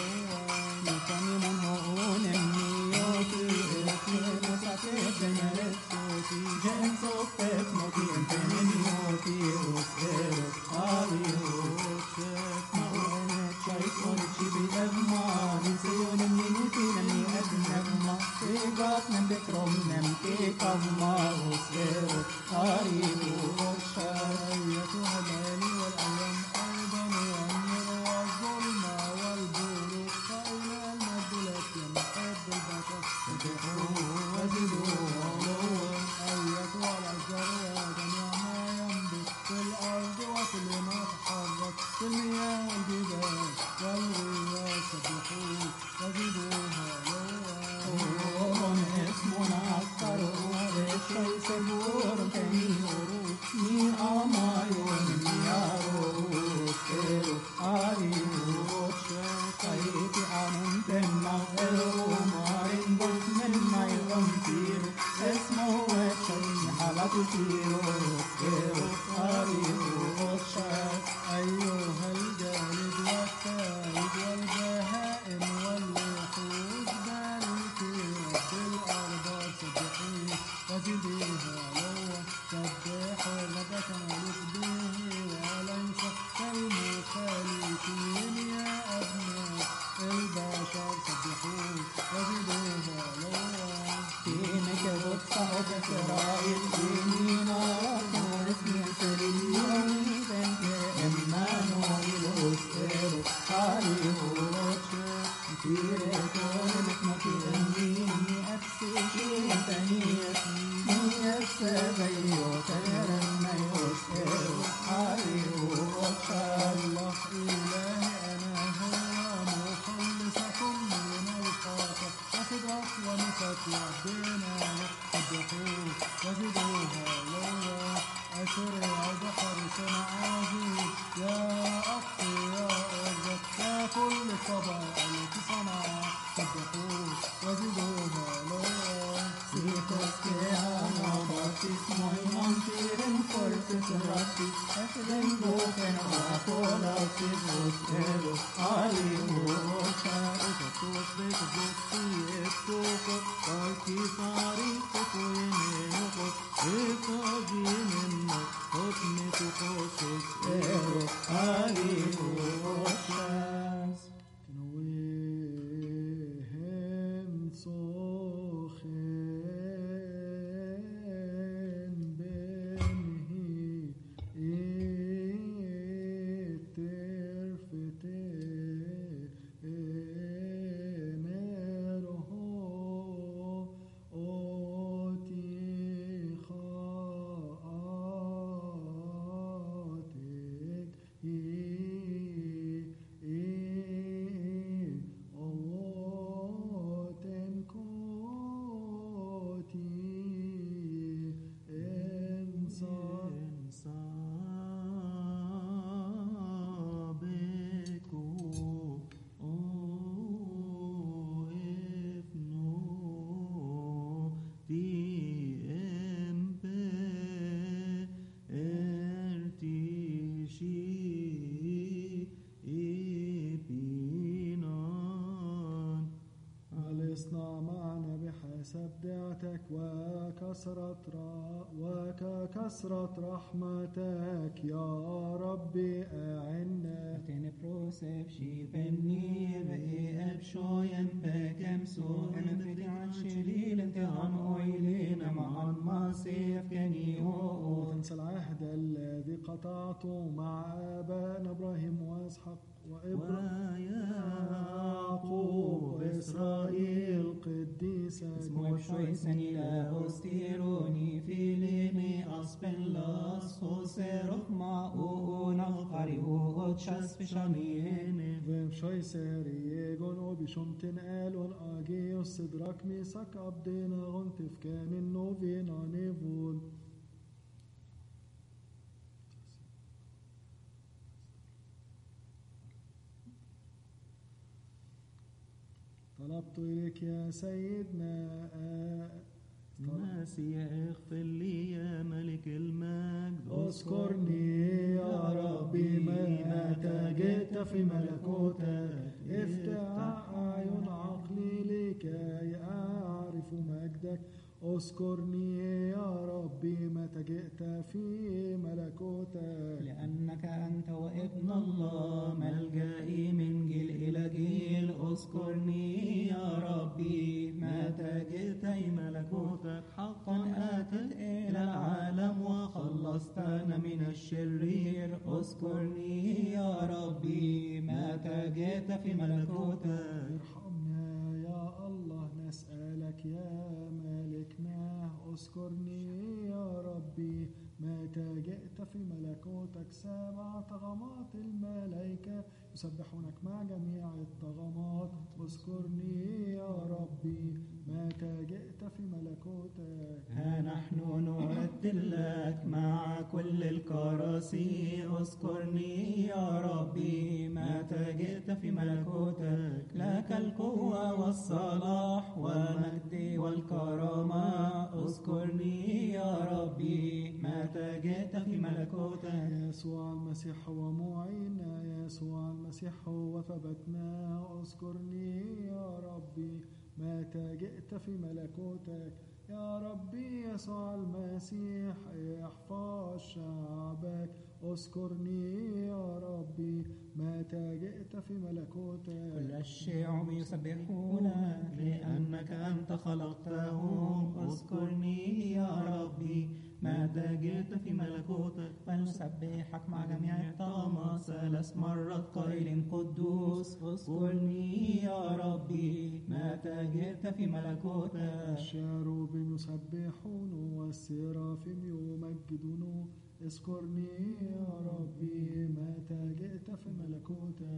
وكثرة وكثرة رحمتك يا ربي أعنا تنبروسف شيبني بإي أبشوين بكمسو أنا عن شليل انت عن أويلين معن ماسيف كنيو تنسى العهد الذي قطعته مع آبائنا إبراهيم وإسحاق ويعقوب وإسرائيل قديسا اسمه بشويسني لا أستيروني في ليمي أصبن لاس خسرخ ما أونغقري وأتشاس بشامين وبشويسريجون وبشمتن آلون آجيوس صدرك ميسك عبدنا غنتف كان النوفين عنيفون طلبت إليك يا سيدنا مسيح اغفر لي يا ملك المجد اذكرني يا ربي متى جئت في ملكوتك افتح أعين عقلي لكي أعرف مجدك اذكرني يا ربي متى جئت في ملكوتك لأنك أنت وابن الله ملجئي من جيل إلى جيل اذكرني يا ربي متى جئت في ملكوتك حقا أتت إلى العالم وخلصتنا من الشرير اذكرني يا ربي متى جئت في ملكوتك ارحمنا يا الله نسألك يا مالكنا اذكرني يا ربي متى جئت في ملكوتك سبع طغمات الملائكة يسبحونك مع جميع الطغمات اذكرني يا ربي متى جئت في ملكوتك ها نحن نرتل لك مع كل الكراسي اذكرني يا ربي متى جئت في ملكوتك لك القوة والصلاح والمجد والكرامة اذكرني يا ربي متى جئت في ملكوتك يسوع المسيح هو معيننا يسوع المسيح هو ثبتنا اذكرني يا ربي متى جئت في ملكوتك يا ربي يسوع المسيح احفظ شعبك اذكرني يا ربي متى جئت في ملكوتك كل الشعوب يسبحونك لأنك أنت خلقتهم اذكرني يا ربي متى جئت في ملكوتك فلنسبحك مع جميع الطغمات ثلاث مرات قائل قدوس اذكرني يا ربي متى جئت في ملكوتك الشاروب يسبحون والسرافيم يمجدون اذكرني يا ربي متى جئت في ملكوتك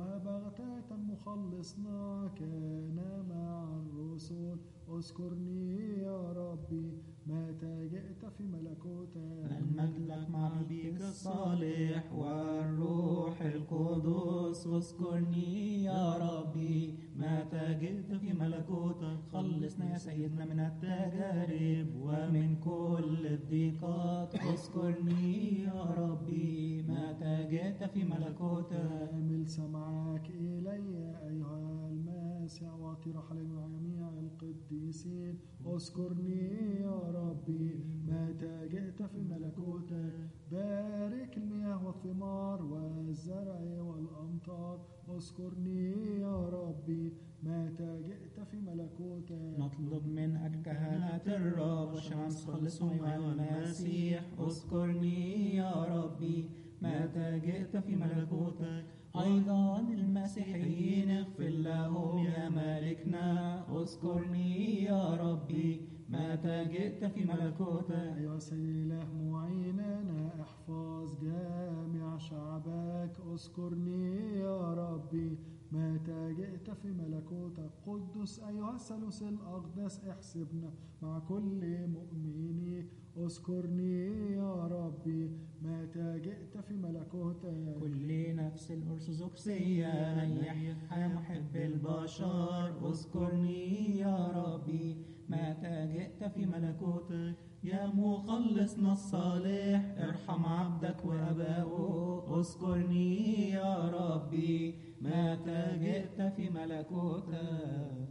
وبغتة مخلصنا كان مع الرسل اذكرني يا ربي متى جئت في ملكوتك المجد لك مع نبيك الصالح والروح القدس اذكرني يا ربي متى جئت في ملكوتك خلصنا يا سيدنا من التجارب ومن كل الضيقات اذكرني يا ربي متى جئت في ملكوتك أمل سمعك إلي أيها الماسع واعطي رحلة مع جميع القديسين اذكرني يا ربي متى جئت في ملكوتك بارك المياه والثمار والزرع والأمطار اذكرني يا ربي متى جئت في ملكوتك نطلب منك كهنة الرب وشمس خلصهم أيها المسيح اذكرني يا ربي متى جئت في ملكوتك أيضا المسيحيين اغفر لهم يا مالكنا اذكرني يا ربي متى جئت في ملكوتك يا سيدي إله معيننا احفظ جامع شعبك اذكرني يا ربي متى جئت في ملكوتك قدس أيها الثالوث الأقدس احسبنا مع كل مؤمنيك اذكرني يا ربي متى جئت في ملكوتك كل نفس الأرثوذكسية يحيى محب البشر اذكرني يا ربي متى جئت في ملكوتك يا مخلصنا الصالح ارحم عبدك وأباه اذكرني يا ربي متى جئت في ملكوتك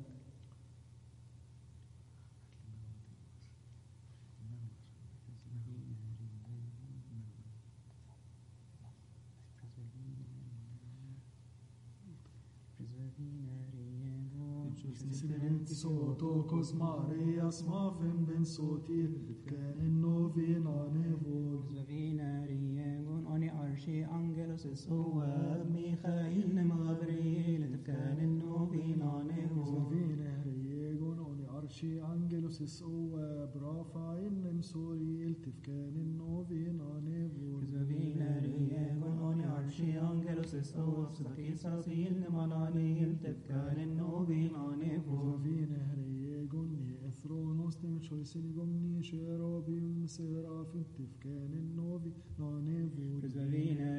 صوتوكوس مارياس مافن بن صوتي كان النوفينا نيفول Zvina riegon oni arshi angelos es oab Michael nem Gabriel tefkan النوبين عنه زفينه ريجون أولي عرشي أنجلوس السوى برافع النمسوري التفكان النوفين عنيفول Zvina riegon oni arshi angelos es oab Sdaki sasil nem anani tefkan النوبين عنه زفينه ريجون ني إثرونوس نمشويسين قمني شيروبيم سيراف التفكان النوفي عنيفول Zvina riegon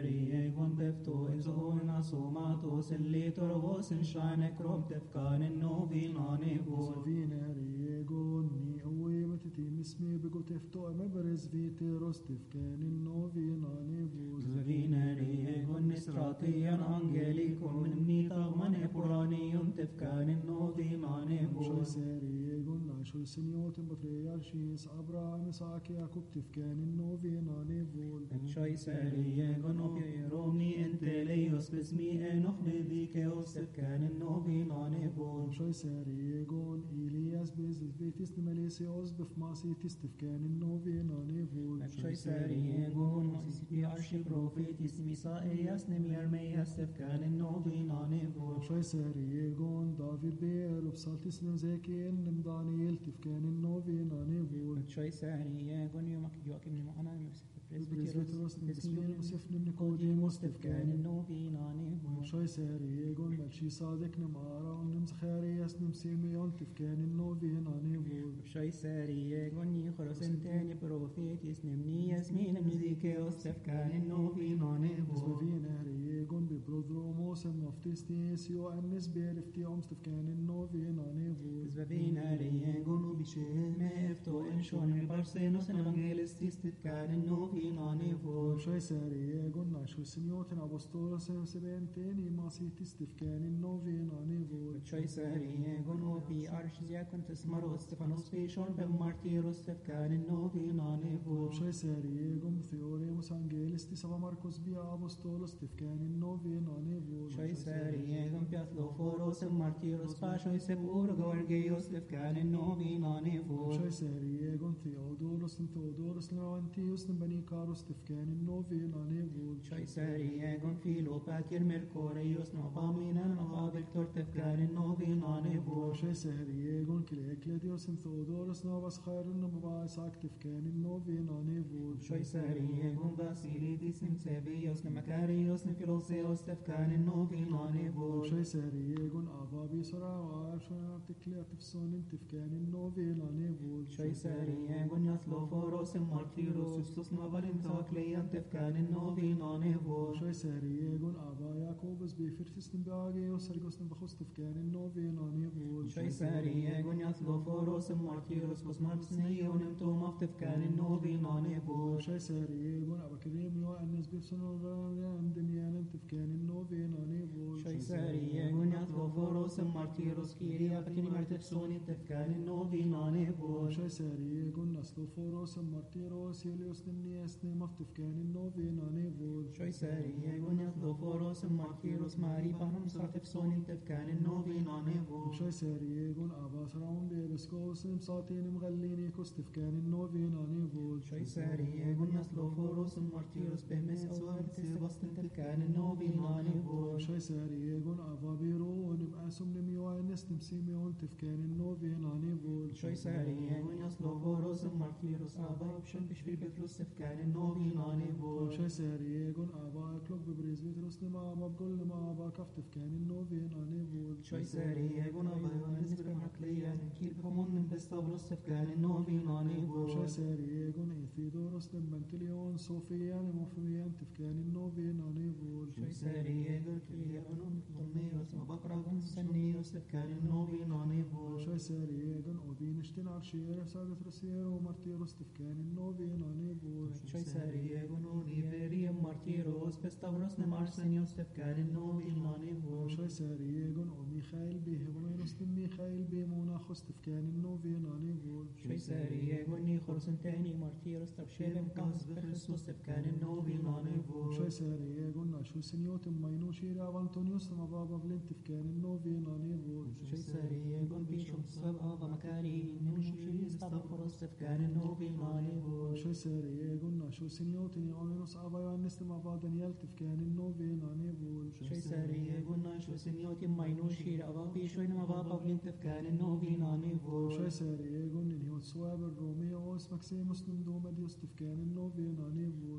egon befto exona somatos elitoros in shine krom tefkan in novin anevol. Vina riegon ni awe matiti mismi bigo tefto ama berez vite rostif kan innovi nanevol. Zvina riegon nistratian angelikum min mita mane puranium tefkan in novin anevol. Shoy riegon na shoy seniotem patriarchis Abraham Isaac Jacob tefkan innovi nanevol. Shoy riegon opieromni enteleos besmi enoch dedikeos tefkan in novin anevol. Shoy riegon Elias bezis vitis nimelisios befmasitis tefkan innovi nanevol. Shoy riegon nosispi arshi profetis Misaias nemiermeias tefkan in novin anevol. Shoy riegon David beer upsaltis nemzekien nem Daniel tefkan innovi nanevol. Shoy riegon yomak Joachim nimana Presbyteros nismin Yosef nem Nicodemus tefkan in novin anevol. Shoy riegon Melchisadek nem Aaron nem Zacharias nem Simeon tefkan innovi nanevol. Shoy riegon Nicholas enteni profetis nemnias minem nizikeos tefkan in novin anevol. Zvavina riegon bibrodromos em naftistis Ioannis beriftiom tefkan innovi nanevol. Zvavina riegon ubishem efto en shon barsenos en evangelistis tefkan in novin anevol. Shoy riegon nashu sinioten apostolos em sebenteni masitis tefkan innovi nanevol. Shoy riegon opi archidiakon tesmaros Stefanos peshon bem martiros tefkan in novin anevol. Shoy riegon theoremus angelistis ava Marcos bia apostolos tefkan innovi nanevol. Shoy riegon piatloforos en martiros pashoy sepuro gorgeios tefkan in novin anevol. Shoy riegon Theodoros em Theodoros Laurentius em Benicaros tefkan innovi nanevol. Shoy riegon Philopatir Mercurius nopaminan nova Victor tefkan in novin anevol. Shoy riegon Cleocletios em Theodoros novas Chairun em Isaac tefkan innovi nanevol. Shoy riegon Basilides nim Sebios nim Macarios nim Philoseos tefkan in novin anevol. Shoy riegon Ababi Sora wa Arshon Artikleatifson tefkan innovi nanevol. Shoy riegon Yasloforos en martiros Justus novalim zakleian tefkan in novin anevol. Shoy riegon Aba Jacobus befirtis nim Beageos Sergos nim Bachos tefkan innovi nanevol. Shoy riegon Yasloforos en martiros Cosmas neionim Tomaf tefkan in novin anevol. Shoy riegon Abakirim Ioannis Bifson Ram Demianem tefkan innovi nanevol. Shoy riegon Yasloforos en martiros Kiria Patini Martefsoni tefkan in novin anevol. Shoy riegon Nasloforos em Martiros Helios Nimnias Nemaf tefkan innovi nanevol. Shoy riegon Yasloforos en martiros Mari Panam Sartefsoni tefkan in novin anevol. Shoy riegon Abbas Raum Bebiskos em Satin Mgallini Kos tefkan innovi nanevol. Shoy riegon Yasloforos en martiros Bemes Oar Sebastin tefkan in novin anevol. Shoy riegon Ababiro em Asum nem Ioannis nem Simeon tefkan innovi nanevol. Shoy riegon Yasloforos en martiros Abba Shem Bishvi Petrus tefkan in novin anevol. Shoy riegon Aba Klok Bebresbyteros nem Aba Bgol nem Aba Kaf tefkan innovi nanevol. Shoy riegon Abba Yohannes Bermakleian Kil Pomon nim Bestavros tefkan in novin anevol. Shoy riegon Ethidoros nem Banteleon Sofia nem Ophian tefkan innovi nanevol. Shoy riegon Klianon Tomeos Abakragon Sanios tefkan in novin anevol. Shoy riegon Odinishtin Arshir Sagat Rosiero Martiros tefkan innovi nanevol. Shoy riegon Oliverium martiros Bestavros nem Arsenios tefkan in novin anevol. Shoy riegon O Michael Behevomenos nem Michael Bemonachos tefkan innovi nanevol. Shoy riegon Nicholas enteni martiros Tabshelem Kahs Bechristos tefkan in novin anevol. Shoy riegon Nashu Siniotem Mainushir Avantonius nem Ababa Blin tefkan innovi nanevol. Shoy riegon Bishop Saba Vamakari Nimushiri Stavros tefkan in novin anevol. Shoy riegon Nashu Siniotem Ioannis Aba Ioannis nem Aba Daniel tefkan innovi nanevol. Shoy riegon Nashu Siniotim Mainushir Ava Bishoy nem Ava Pavlin tefkan in novin anevol. Shoy riegon Nihot Suaber Romeos Maximus nem Domedius tefkan innovi nanevol.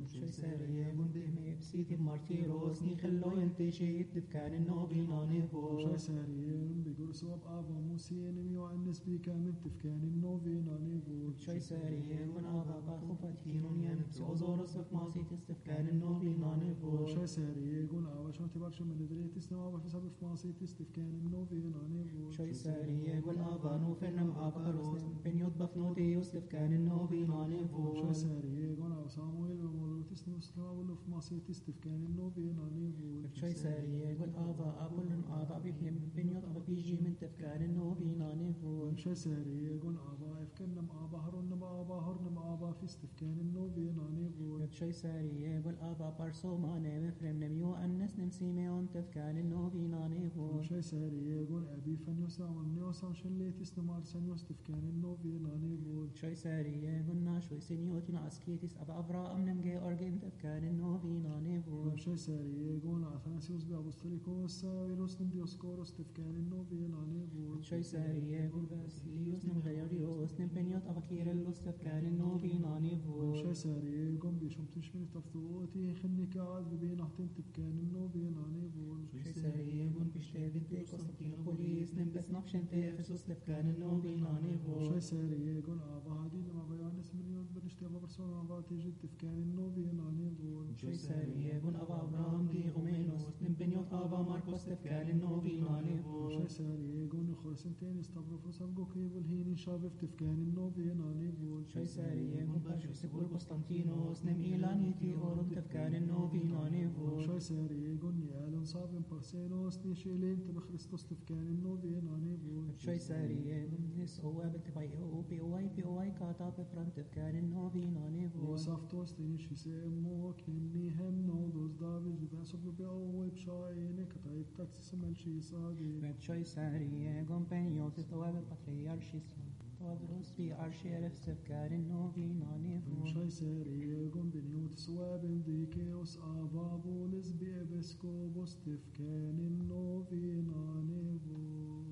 Kejsare bundeme psitir martiros ni khello yenteshit difkan النوبين وشاي نيفو ساريين بيقرسوا بأبا موسين يوعنس بيك من تفكان النوفين عنيبو Kejsare ون أبا بخفتين ينبس أزورس ماسيت استفكان النوبين نيفو وشاي ساريين أواشون تبارش من دريت استماع بفسب فماسيت استفكان النوفين عنيبو Kejsare ون أبا نوفنم أبا روسن بن يطبف نوتي استفكان النوبين نيفو وشاي ساريين أو سامويل ومولو تسني استماع بلو فماسيت استفكان النوفين عنيبو Kejsare ون أبا أبل أبا بهم بن يطبف بيجي من تفكان النوبين نيفو وشاي ساريين أبا إفكنم أبا هرنم أبا هرنم أبا في استفكان النوفين عنيبو Kejsare ون أبا برسوما نمفرم نميو أنس نمسيميون تفكان النوبين نيفو وشاي ساريين أبي فنيوسا ونيوسا شليت استمار سنيوس تفكان النوفين عنيبو Kejsare ون ناشوي سنيوتين أسكيتس أبا أبرا أمنم جي أرجن تفكان النوبين نيفو وشاي ساريين أثناسيوس بأبوستوليكوس ساويلوس نمديوسكوروس تفكان النوفين عنيبو Kejsare ون باسيليوس نم غيريوس نم بنيوت أبا كيرلوس تفكان النوبين نيفو وشاي ساريين بيشم تشمين تفثوتي خنك عاد ببين أحتم تفكان النوفين عنيبو Kejsare ون بشتابن تيكوس بوليس نم بس نفشن تيفسوس تفكان النوبين نيفو وشاي ساريين أبا هادين ما بيانس مليون بنشتبه برسونا أبا تيجي تفكان النوفين عنيبو Kejsare ون أبا أبرام دي غمينوس نم بنيوت أبا ماركوس تفكان النوبين نيفو وشاي ساريين خرسنتين استبرفوا سبقوكي والهين شابف تفكان النوفين عنيبو Kejsare ون باشوس بول قسطنطينوس نم إيلانيتي أورم تفكان النوبين نيفو وشاي ساريين يالن صابن بارسينوس نيشيلين تبخريستوس تفكان النوفين عنيبو Kejsare ون نس هو بتبعي أو بي أواي بي أواي كاتا بفرن تفكان النوبين نيفو وصفتوس تنشي سيمو كني هم نودوس دافيز بباسو ببيعو بشاينك طيب تاكسس ملشي صادي Kejsare ون بنيوت ثواب البطريرشيس توادروس بي أرشيرف تفكان النوبين نيفو وشاي ساريين بنيوت سوابن ديكيوس آبابو لزبي بسكوبوس تفكان النوفين عنيبو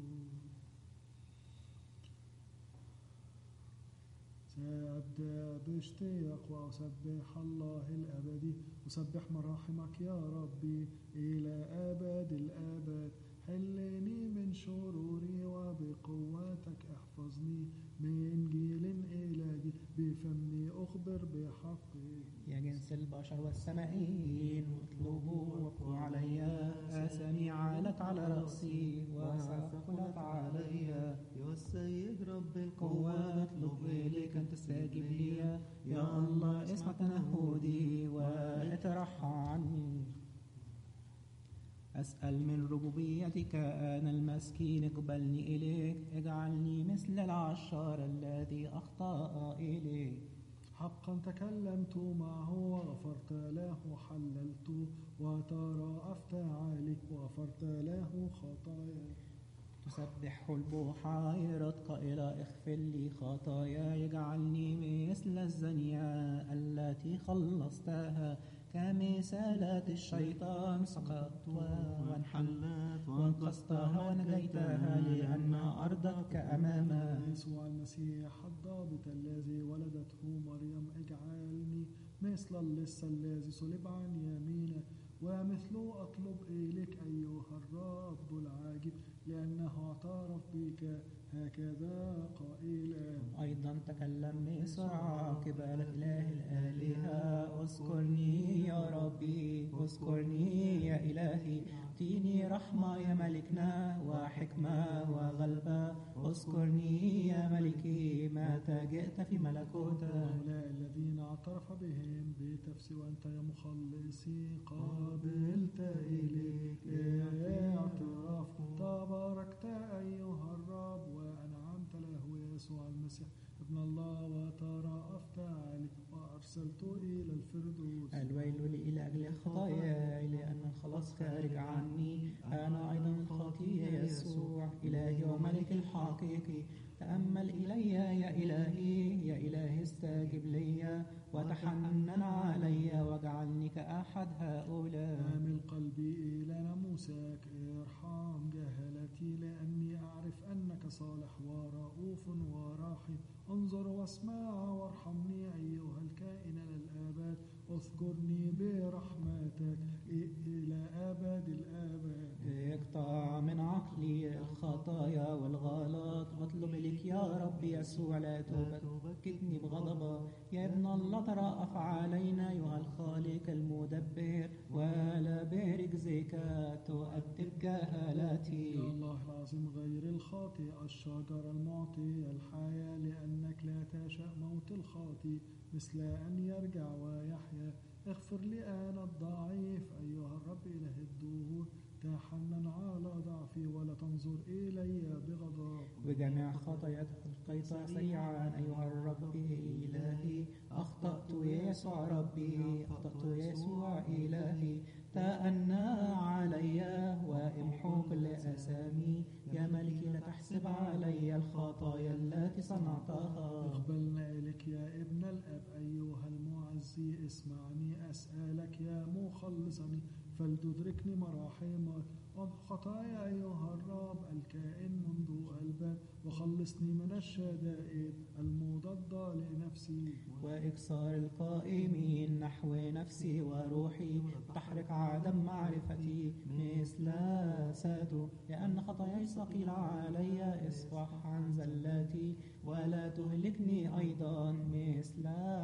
سأبدأ باشتياق وأسبح الله الأبدي وسبح مراحمك يا ربي إلى أبد الآباد حلني من شروري وبقوتك احفظني من جيل إلى جيل بفمي أخبر بحقي يا جنس البشر والسمائين اطلبوا وقوا علي آثامي عالت على رأسي وثقلت علي يا السيد رب قوة القوات اطلب إليك أن تستجب لي يا الله اسمع تنهدي واترحى عني أسأل من ربوبيتك أنا المسكين اقبلني إليك اجعلني مثل العشار الذي أخطأ إليك حقا تكلمت معه وغفرت له حللت وترأفت عليه وغفرت له خطايا تسبح البحيرة قائلة اغفر لي خطايا يجعلني مثل الزانية التي خلصتها كمثالة الشيطان سقطت وانحلت وانقذتها ونجيتها لأن أرضك أمامها يسوع المسيح الضابط الذي ولدته مريم اجعلني مثل اللص الذي صلب عن يمينه ومثله أطلب إليك أيها الرب العاجب لأنه اعترف بك هكذا قائلا أيضا تكلم بسرعة قبالة إله الآلهة اذكرني يا ربي اذكرني يا إلهي اعطيني رحمة يا ملكنا وحكمة وغلبة اذكرني يا ملكي متى جئت في ملكوتك هؤلاء الذين اعترف بهم بتفسي وأنت يا مخلصي قابلت إليك اعتراف تباركت أيها الرب وأنعمت له يسوع المسيح ابن الله وترأفت عليه وأرسلت إلى الفردوس الويل لي لأجل خطاياي لأن الخلاص خارج عني أنا أيضا الخطية يسوع إلهي وملك الحقيقي تأمل إلي يا إلهي يا إلهي استجب لي وتحنن علي واجعلني كأحد هؤلاء آمل قلبي إلى ناموسك ارحم جهلتي لأني أعرف أنك صالح ورؤوف وراحم انظر واسمع وارحمني أيها الكائن للآباد اذكر اذكرني برحمتك إلى أبد الآباد. اقطع من عقلي الخطايا والغلط، واطلب لك يا رب يسوع لا تبكتني بغضبك. يا ابن الله ترأف علينا أيها الخالق المدبر، ولا برجزك تؤدب جهالاتي. يا الله العظيم غير الخاطئ الشجر المعطي الحياة، لأنك لا تشاء موت الخاطئ مثل أن يرجع ويحيا. اغفر لي أنا الضعيف أيها الرب إله الدهور، تحنن على ضعفي ولا تنظر إلي بغضب. وجميع خطاياك القيت سريعا أيها الرب إلهي. أخطأت يا يسوع ربي، أخطأت يا يسوع إلهي. تأنى علي وامحو كل أسامي، يا ملكي لا تحسب علي الخطايا التي صنعتها. اقبلنا إليك يا ابن الأب أيها المعزي، اسمعني أسألك يا مخلصني، فلتدركني مراحمك. امح خطايا أيها الرب الكائن منذ الباب، وخلصني من الشدائد المضادة لنفسي. وإكسار القائمين نحو نفسي وروحي، تحرق عدم معرفتي مثل سادو. لأن خطاياي ثقيلة علي، اصفح عن زلاتي ولا تهلكني أيضا مثل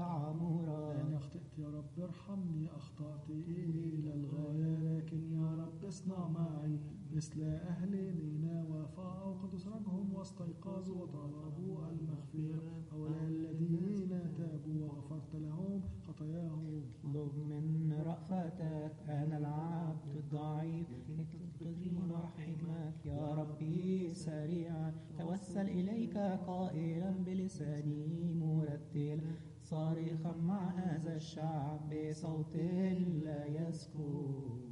عمورة. أنا أخطأت يا رب ارحمني، أخطأت إلى الغاية، لكن يا رب اصنع معي مثل أهل نينوى، فأوقدوا سرجهم واستيقظوا وطلبوا المغفرة. هؤلاء الذين تابوا وغفرت لهم خطاياهم. اطلب من رأفتك أنا العبد الضعيف، تدري رحمك يا ربي سريعا. توسل إليك قائلا بلساني مرتلا، صارخا مع هذا الشعب بصوت لا يسكت.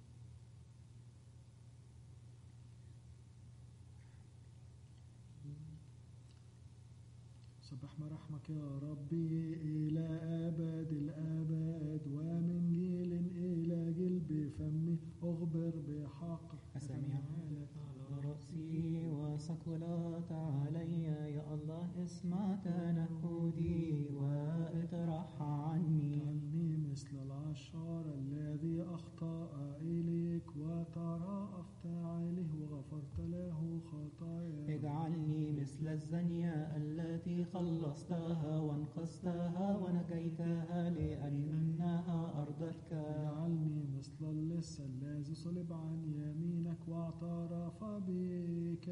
سبح مراحمك يا ربي إلى أبد الآباد، ومن جيل إلى جيل بفمي أخبر بحق. أسمع على رأسي وثقلت علي، يا الله اسمع تنهدي واطرح عني. اجعلني مثل العشار الذي أخطأ إليك، وترأفت عليه وغفرت له خطاياه. اجعلني مثل الزانية التي خلصتها وانقذتها ونجيتها، لأنها أرضتك. اجعلني مثل اللص الذي صلب عن يمينك واعترف بك،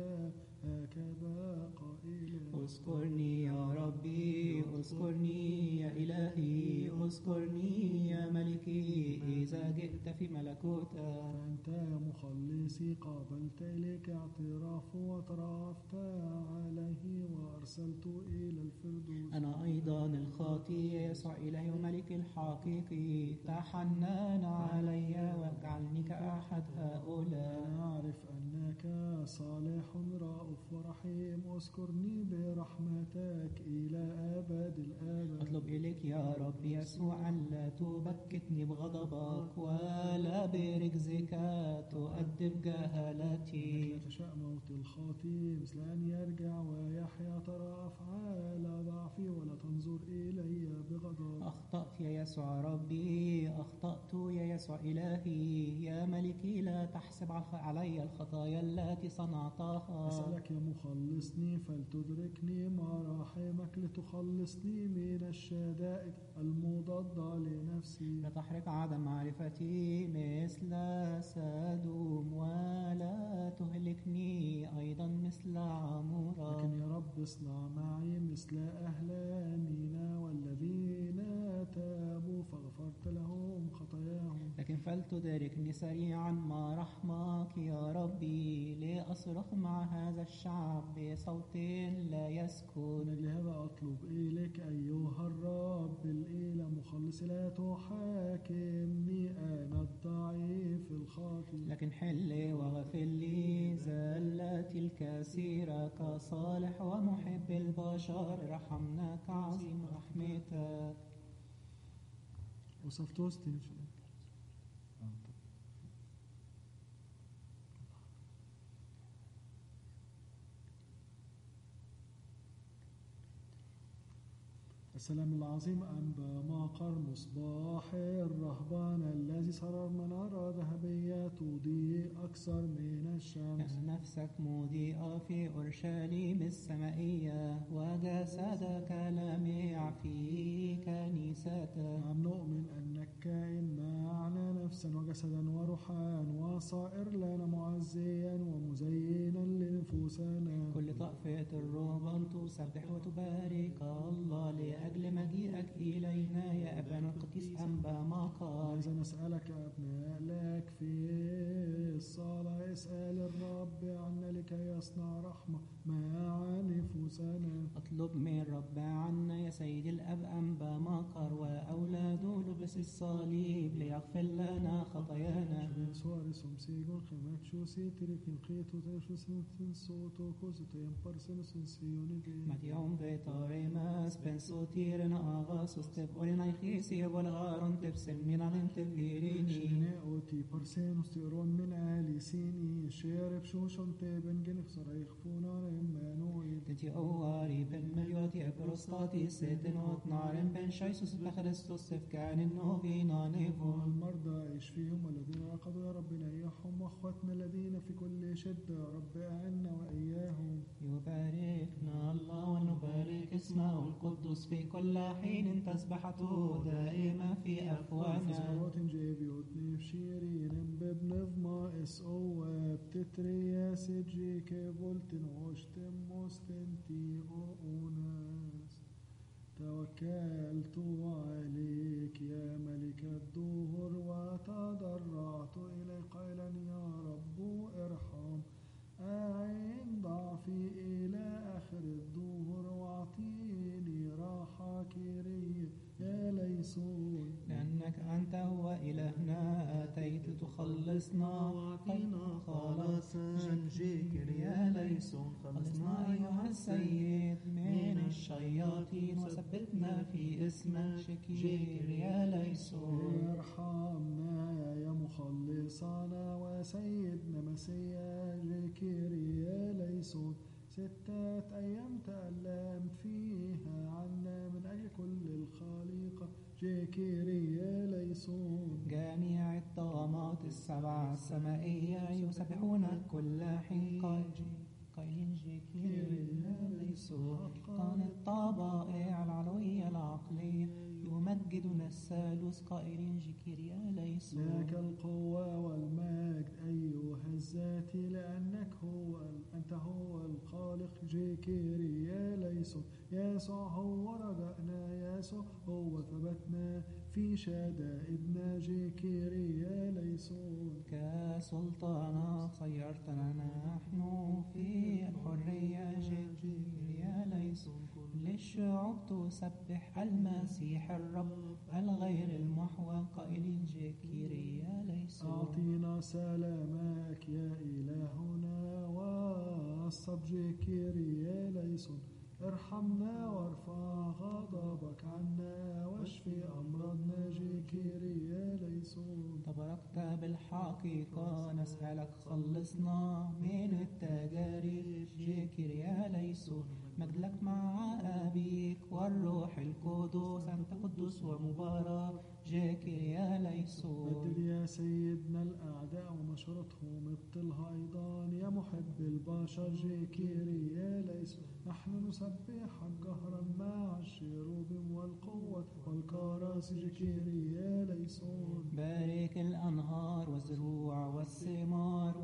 هكذا قائلا. اذكرني يا ربي، اذكرني يا إلهي، اذكرني يا ملكي إذا جئت في ملكوتك. فأنت يا مخلصي قابلت إليك اعتراف، وترأفت عليه وأرسلت إلى الفردوس. أنا أيضا الخاطي يا يسوع إلهي وملك الحقيقي، تحنن علي واجعلني كأحد هؤلاء. أنا أعرف أنك صالح رؤوف ورحيم، اذكرني برحمتك إلى أبد الآباد. أطلب إليك يا رب يسوع ألا تبكتني بغضبك، ولا برجزك تؤدب جهالتي. لا تشاء موت الخاطئ مثل أن يرجع ويحيا، ترأف على ضعفي ولا تنظر إلي بغضب. أخطأت يا يسوع ربي، أخطأت يا يسوع إلهي، يا ملكي لا تحسب علي الخطايا التي صنعتها. أسألك يا مخلصني فلتدركني مراحمك، لتخلصني من الشدائد المضادة لنفسي. لا تحرق عدم معرفتي مثل سادوم، ولا تهلكني أيضا مثل عمورة. لكن يا رب اصنع معي مثل أهل نينوى والذين تابوا فغفرت لهم خطاياهم. لكن فلتدركني سريعا مع رحمك يا ربي، لأصرخ مع هذا الشعب بصوت لا يسكت. من أجل هذا أطلب إليك أيها الرب الإله مخلص، لا تحاكمني أنا الضعيف الخاطئ. لكن حل واغفر لي زلاتي الكثيرة، كصالح ومحب البشر رحمنا كعظيم رحمتك. وصفتوستي مش السلام العظيم أنبا ماقر مصباح الرهبان الذي صار منارة ذهبية تضيء أكثر من الشمس. كان نفسك مضيئة في أورشليم السمائية وجسدك لامع في كنيستك. نعم نؤمن أنك كائن معنا نفسا وجسدا وروحا وصائر لنا معزيا ومزينا لنفوسنا. كل طائفة الرهبان تسبح وتبارك الله لأجل مجيئك إلينا يا أبانا القديس أنبا ماقر. إذا نسألك أبناء لك في الصلاة اسأل الرب عنا لكي يصنع رحمة مع نفوسنا. اطلب من الرب عنا يا سيد الأب أنبا ماقر وأولاده لبس الصليب ليغفر لنا خطايانا. Suarisum sigur chemak shusi tirikin qito teshusin soto kosuto yamparsenus insionide. مديوم بطارماس بن صوتيرن آغاس استبقلنا يخيسي والغارن تبسم من الانتفيريني. Shine oti parsenus tiron min alisini sheref shushon teben genif sarayख funar emmanuel. تجي أواري بن مليوتي أبرستاتي سيدنوت نارن بن شايسوس بخريستوس سفكان النوفينا نيفون. المرضى اشفيهم والذين رقدوا يا رب نيحهم واخواتنا الذين في كل شدة يا رب أعنا وإياهم. يباركنا الله ونبارك اسمه القدس في كل حين تسبحته دائما في أفواهنا. صلوات جيبيوتني في شيرين ببنف ما اسقوا بتتريا سجي كبولتن وشتم مستنتي أوناس. توكلت عليك يا ملك الدهر وتضرعت إليك قائلا يا رب ارحم أعين ضعفي إلى آخر الدهر واعطيني راحة كيرية يا ليسون. لأنك أنت هو إلهنا أتيت تخلصنا واعطينا خلاصا جيكر يا ليسون. خلصنا أيها السيد من الشياطين وثبتنا في اسمك شكير يا ليسون. ارحمنا يا مخلصنا وسيدنا مسيا جيكر يا ليسون. ستة أيام تألمت فيها عنا من أجل كل الخليقة جيكيري يا ليسون. جميع الطغمات السبع السمائية يسبحونك كل حين قائلين جيكيري يا ليسون. كان الطبائع العلوية العقلية يمجدون الثالوث قائلين جيكيري يا ليسون. لك القوة والمجد أيها الذاتي لأنك هو أنت هو الخالق جيكيري يا ليسون. يسوع هو رجائنا يسوع هو ثبتنا في شدائدنا جيكيري يا ليسون. كسلطانك صيرتنا نحن في الحرية جيكيري يا ليسون. للشعوب تسبح المسيح الرب الغير المحور قائلين جيكيري يا ليسون. أعطينا سلامك يا إلهنا والصب جيكيري يا ليسون. ارحمنا وارفع غضبك عنا واشفي أمراضنا جيكيري يا ليسون. تباركت بالحقيقة نسألك خلصنا من التجارب جيكيري يا ليسون. مجدك مع أبيك والروح القدس أنت قدوس ومبارك جيكيري يا ليسون. بدل يا سيدنا الأعداء ومشرتهم ابطلها أيضا يا محب البشر جيكيري يا ليسون. نحن نسبحك جهرا مع الشروب والقوة والكراسي جيكيري يا ليسون. بارك الأنهار والزروع والثمار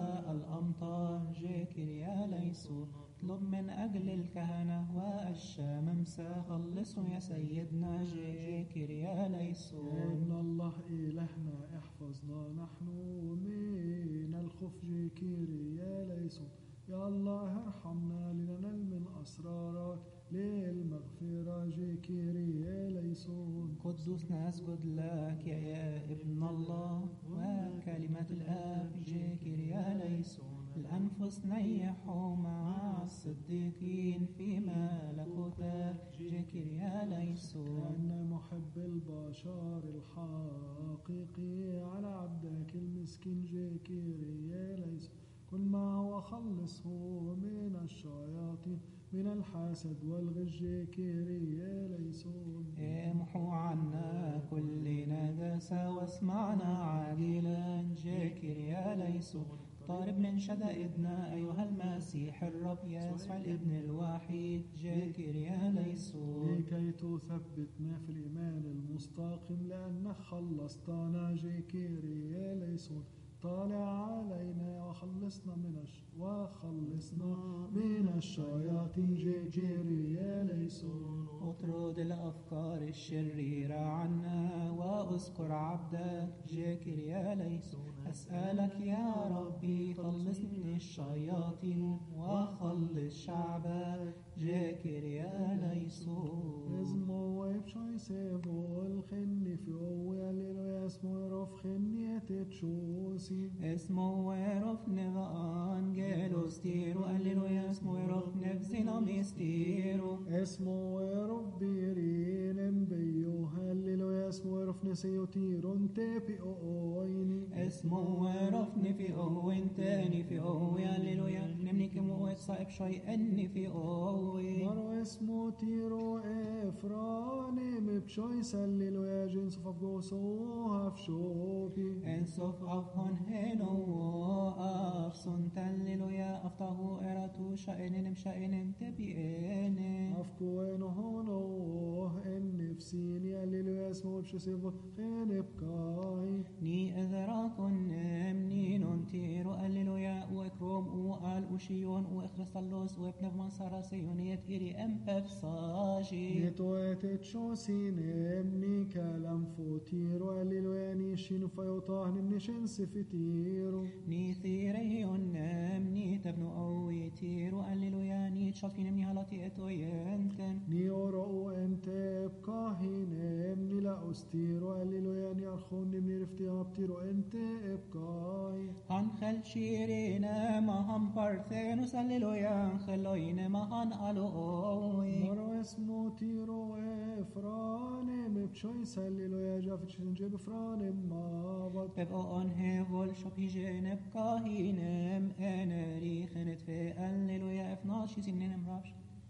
والأمطار جيكيري يا ليسون. اطلب من أجل الكهنة والشمامسة خلصوا يا سيدنا جيكيري يا ليسون. يا ابن الله إلهنا احفظنا نحن من الخوف جيكيري يا ليسون. يا الله ارحمنا لننال من أسرارك للمغفرة جيكيري يا ليسون. قدوس نسجد لك يا, يا ابن الله وكلمة الآب جيكيري يا ليسون. الأنفس نيحوا مع الصديقين في ملكوتك جيكيري يا ليسون. أن محب البشر الحقيقي على عبدك المسكين جيكيري يا ليسون. كل ما هو خلصه من الشياطين من الحسد والغش كيريا ليسون امحو عنا كل نجاسة واسمعنا عاجلا جاكر يا ليسون طالب من شدائدنا أيها المسيح الرب يسوع الابن الوحيد جاكر يا ليسون لكي تثبتنا في الإيمان المستقيم لأنك خلصتنا جيكيري يا ليسون طالع علينا وخلصنا من الش... وخلصنا من الشياطين جيكيري يا ليسون اطرد الأفكار الشريرة عنا واذكر عبدك جاكر يا ليسون أسألك يا ربي خلصني من الشياطين وخلص شعبك جاكر يا ليسون اسمه ويبشاي سيبو الخني في قوة الليلو اسمه يرف خني تتشوسي اسمه ويرف نغا أنجلوس تيرو الليلو اسمه يرف نفسنا مستيرو اسمه ويرف بيرين بيو هللو اسمه ويرف نسيو تيرون تيبي اويني اسمه ويرف نفي اوين تاني في اوي الليلو نمني كموت صائب شيء اني في اوي مرو اسمه تيرو افراني مبشوي سللو يا جنس فبوسوها في شوبي انسوف افهن هنو افسن تللو يا افتهو اراتو شائنن مشائنن تبيئن افكوين هونو ان نفسيني الليلو اسمه بشو سيبو خين بكاي ني اذراكن مني ننتيرو الليلو يا واكروم وقال وشيون واخرسطلوس وابنغمان ساراسيونيت إيري أم أفصاجي نتوات تشوسين امني كلام فوتيرو الليلو يعني شينو فيوطاه نمنشن سفتيرو ني ثيريون امني تبنو أوي تيرو الليلو يعني تشالكين امني هلاتي اتو ينتن ني أورو انت ابكاهين امني لا استيرو الليلو يعني أرخون نمني رفتي ابتيرو انت ابكاي هنخل شيرين ما هم بارثينوس الليلو ينخلوين ما هن ألو أوي مرو اسمو تيرو افراني مبشوي سللو يا جافت شنجي بفراني مابد ببقى انهيفول شوبي جينب كاهينم انا ريخنت في الليلو يا افناشي سنين مرابش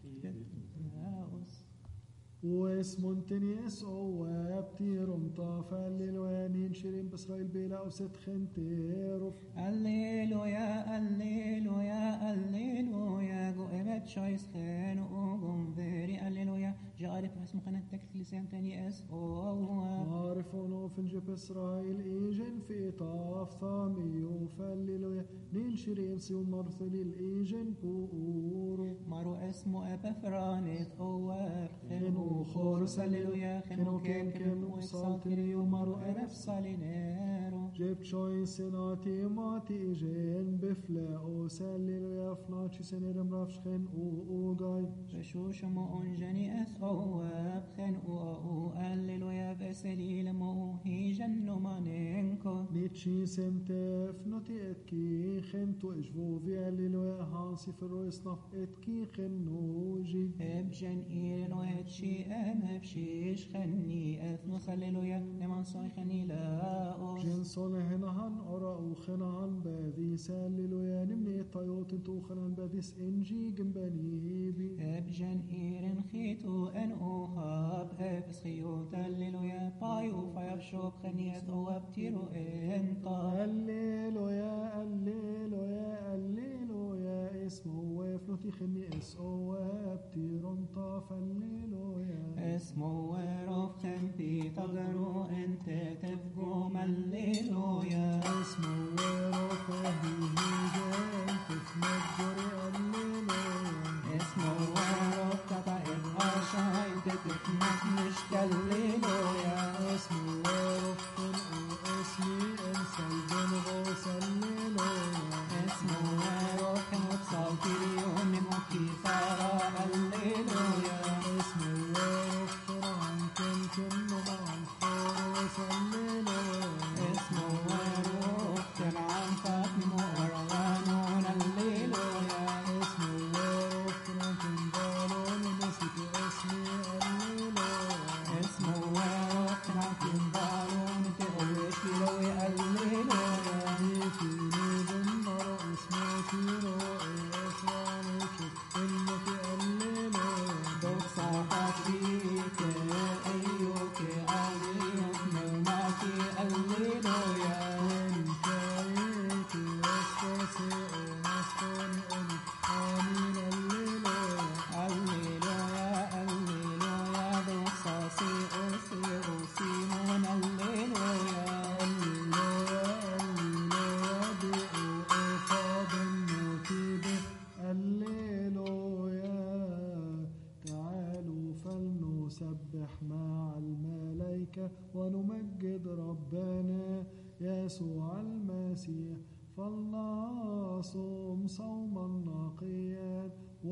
واسمو انتني اسو وابتيرم طافا الليلوانين شيرين باسرائيل بلا وست خنتيرو الليلو يا الليلو يا الليلو يا جو امت شايس خان اوغم فيري الليلو يا جارب اسمو خانت تكت لسان تاني اس او عارفونو فنجي باسرائيل ايجن في طاف ثاميو فالليلويا نين شيرين سيو مرثلي الايجن بورو مارو اسمو ابفرانيت اواب خنو خورس الليلويا خنو كين كين وصالتريو مارو ارف صالينيرو جيب شوي سناتي ماتي ايجن بفلا او سالليلويا فناتشي سنير مرافش خن او او جاي بشوش مو انجني اس اواب خن او او الليلويا بسليل مو هي جنو مانينكو نيتشي سنتف نوتي اتكي خنتو اجفو في الليلويا هانسي فرو يصنف اتكي خنوجي ابجن ايرن وهتشي ام هبشيش خني اثنو سللويا نمان صاي خني لاوس جنسون هنهان أرى وخنهان باذي ساللويا نمني طيوت انتو خنهان باذيس انجي جنباني بي ابجن ايرن خيتو ان اوهاب ابس خيوت الليلويا بايو فيبشوك خنيت اواب تيرو انطا الليلويا الليلويا الليلويا اسمه وفنوتي خني اس اواب تيرون طاف الليلويا اسمو وروف خنتي تغرو انت تفقوم الليلويا اسمه وروف هيجي انت تفنجري الليلويا اسمو وروف تطائب عشاي تتفنك مشت الليلويا اسمه وروف خنقو اسمي انسى البنغوص الليلويا اسمو وروف كنوت صوتي اليوم موكي صار الليلويا اسمه وروف خنعن كن كنو معن خورس الليلويا اسمو وروف كنعن فاتمو ورغانون الليلويا اسمه وروف خنعن كن بالون نسيت اسمي الليلويا اسمو وروف كنعن كنبالون تقويش لوي الليلويا نيتيني بالنار اسمه تيرو اسراني شف انك الليلويا ونمجد ربنا يسوع المسيح. فلنصوم صوما نقيا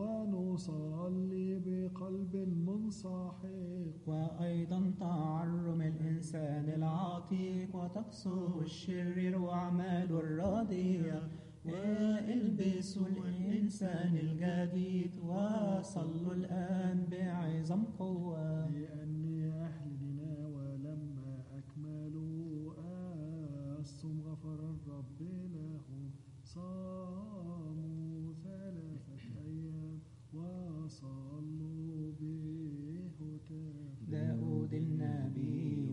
ونصلي بقلب منصحق. وأيضا تعرم الإنسان العتيق وتقسو الشرير وأعماله الرديئة. والبسوا الإنسان الجديد وصلوا الآن بعظم قوة. لأني أهل نينوى لما أكملوا الصوم غفر الرب لهم. صاموا ثلاثة أيام وصلوا بهتاف. داود النبي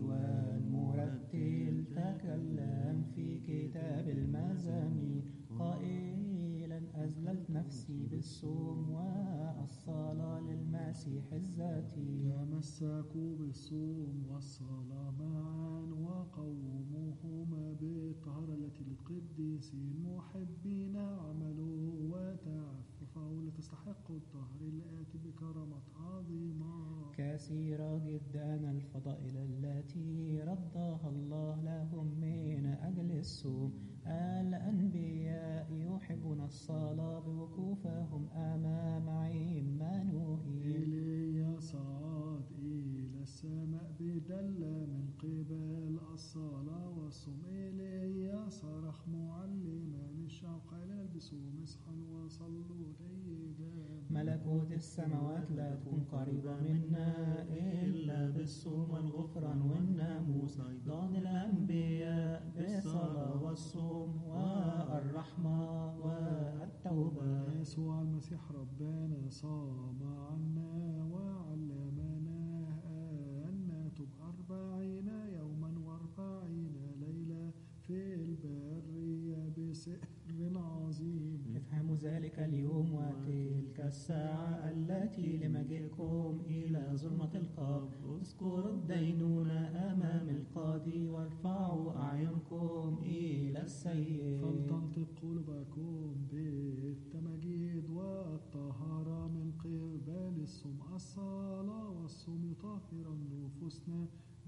والمرتل تكلم في كتاب المزامير قائلا أذللت نفسي بالصوم والصلاة للمسيح الذاتي. تمسكوا بالصوم والصلاة معا وقوموهما بالطهارة التي للقديسين محبين عملوا وتعففوا لتستحقوا الطهر الآتي بكرامة عظيمة. كثيرة جدا الفضائل التي ردها الله لهم من أجل الصوم. الأنبياء يحبون الصلاة بوقوفهم أمام عمانوئيل. إيليا صعد إلى السماء بدلة من قبل الصلاة والصوم. إيليا صرخ معلما الشعب قال البسوا مسحا وصلوا جيدا. ملكوت السماوات لا تكون قريبة منا إلا بالصوم والغفران والناموس. أيضا الأنبياء بالصلاة والصوم والرحمة والتوبة. يسوع المسيح ربنا صام عنا وعلمنا أن نتوب أربعين يوما وأربعين ليلة في البرية بسر عظيم. افهموا ذلك اليوم وتلك الساعة التي لمجيئكم إلى ظلمة القبر. اذكروا الدينونة أمام القاضي وارفعوا أعينكم إلى السيد. فلتنطق قلوبكم بالتمجيد والطهارة من قبل الصوم. الصلاة والصوم يطهر نفوسنا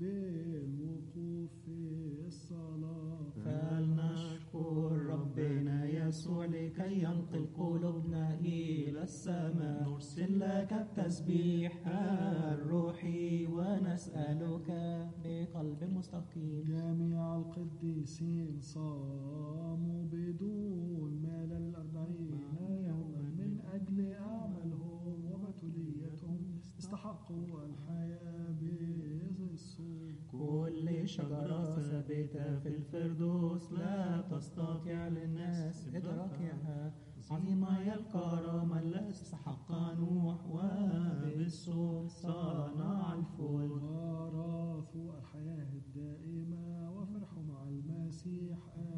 بالوقوف في الصلاة. فلنشكر ربنا يسوع لكي ينقل قلوبنا إلى السماء. نرسل لك التسبيح الروحي ونسألك بقلب مستقيم. جميع القديسين صاموا بدون ملل الأربعين يوما من أجل أعمالهم وبتوليتهم. استحقوا الحياة بالصوم. كل شجرة ثابتة في الفردوس لا تستطيع للناس إدراكها. عظيمة هي الكرامة التي استحقها نوح وبالصوم صنع الفلك. ورثوا الحياة الدائمة وفرحوا مع المسيح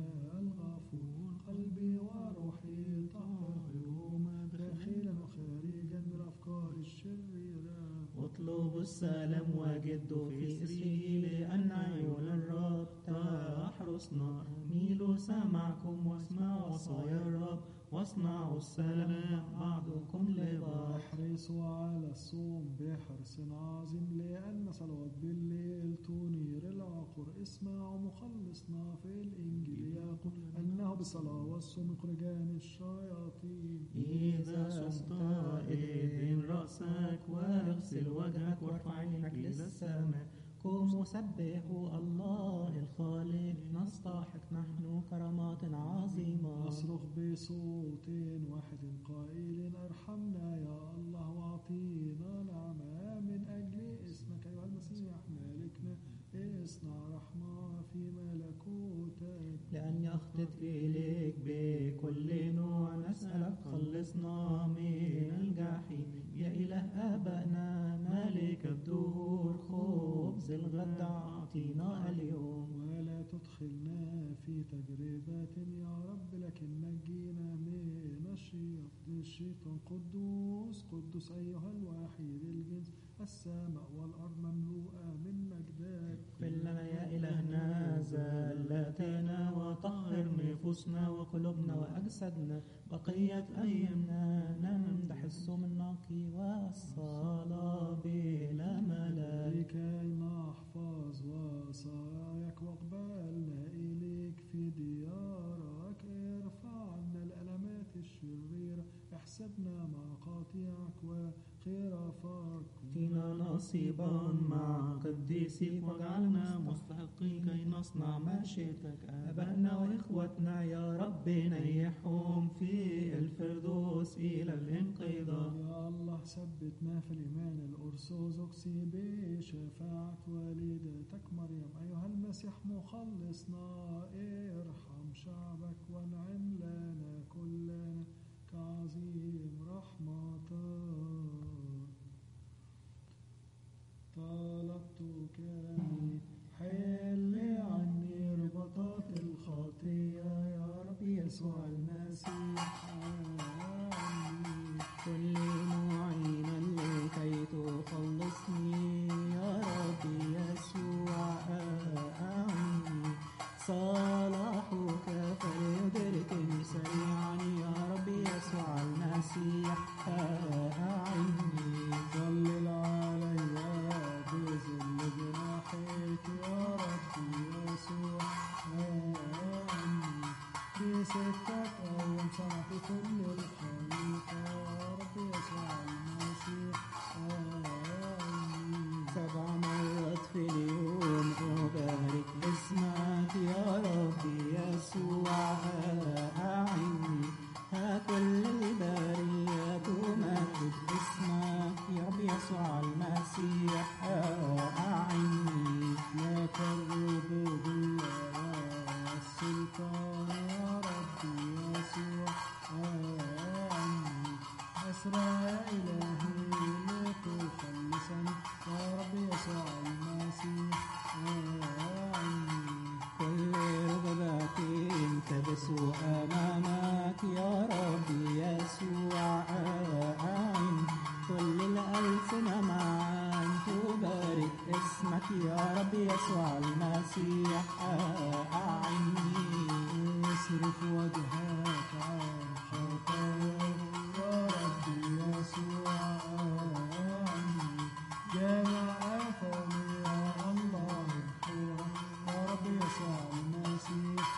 الغفور. قلبي وروحي طهرهما داخلا وخارجا من الأفكار الشريرة. اطلبوا السلام وجدوا في اسره لأن عيون الرب تحرسنا. ميلوا سمعكم واسمعوا وصايا الرب واصنعوا السلام بعضكم لبعض. احرصوا على الصوم بحرص عظيم لأن صلوات بالليل تنير العقر. اسمعوا مخلصنا في الإنجيل يقول أنه بالصلاة والصوم يخرجان الشياطين. إذا صمت ادهن رأسك واغسل وجهك وارفع عينك للسماء. قوموا سبحوا الله الخالق نستحق نحن كرامات عظيمة. نصرخ بصوت واحد قائل ارحمنا يا الله واعطينا نعمة من أجل اسمك أيها المسيح مالكنا. اصنع رحمة في ملكوتك. لأن يخطط إليك بكل نوع نسألك خلصنا من الجحيم. يا إله آبائنا مالك الدهور خبز الغد أعطينا اليوم. ولا تدخلنا في تجربة يا رب لكن نجينا من الشيطان. قدوس قدوس أيها الوحيد الجنس السماء والأرض مملوءة من مجدك. اغفر لنا يا إلهنا زلاتنا وطهر نفوسنا نفوسنا وقلوبنا وأجسادنا بقية أيامنا نمدح السم النقي والصلاة بلا ملل لكي نحفظ وصاياك واقبلنا إليك في ديارك ارفعنا الألمات الشريرة احسبنا مع قاطعك وخرافك فينا نصيبا مع قديسك واجعلنا مستحقين كي نصنع مشيئتك آبائنا وإخوتنا يا رب نيحهم في الفردوس إلى الانقضاء. يا الله ثبتنا في الإيمان الأرثوذكسي بشفاعة والدتك مريم أيها المسيح مخلصنا ارحم شعبك وانعم لنا كلنا كعظيم رحمتك. طلبتك حل عني ربطات الخطية يا رب يسوع المسيح عني كل معينا لكي تخلصني يا رب يسوع أعني صلاحك فليدركني سريعا يا رب يسوع المسيح أعني ظلل علي بظل جناحيك يا رب يسوع أعني في ستة أيام صنعت كل الخليقة يا رب يسوع المسيح أعني سبع مرات في اليوم أبارك اسمك يا رب يسوع أعني ها كل البرية تمجد اسمك يا رب يسوع المسيح أعني لك الربوبية والسلطان يا رب يسوع أعني أسرى إلهي لتخلصني يا رب يسوع المسيح أعني كل رغبات تبسو أمامك يا رب يسوع أعني كل الألسنة معا تبارك اسمك يا رب يسوع المسيح أعني اصرف وجهك عن خطاياي يا رب يسوع أعني جامع أفعالي يا الله اغفرها يا رب يسوع المسيح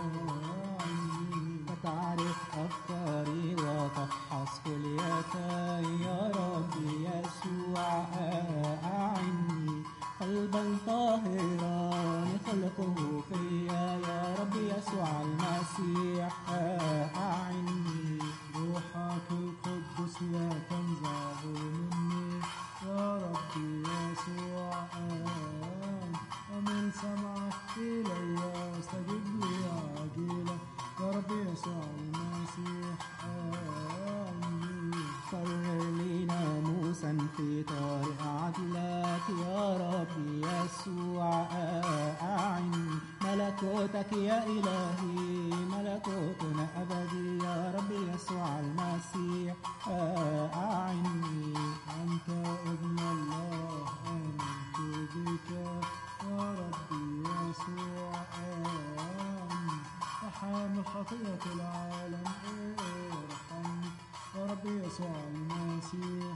أعني فتعرف أفكاري وتفحص كليتي يا رب يسوع أعني قلبا طاهرا خلقه فيا يا رب يسوع المسيح أعني روحك القدس لا تنزعه مني يا رب يسوع أعني أمل سمعك إلي واستجب لي عاجلا يا رب يسوع المسيح أعني قرر لي ناموسا في طريق عدلك يا رب يسوع أعني ملكوتك يا إلهي ملكوتنا أبدي يا رب يسوع المسيح أعني أنت ابن الله آمنت بك يا رب يسوع أعني وحامل خطية العالم ارحمني يا رب يسوع المسيح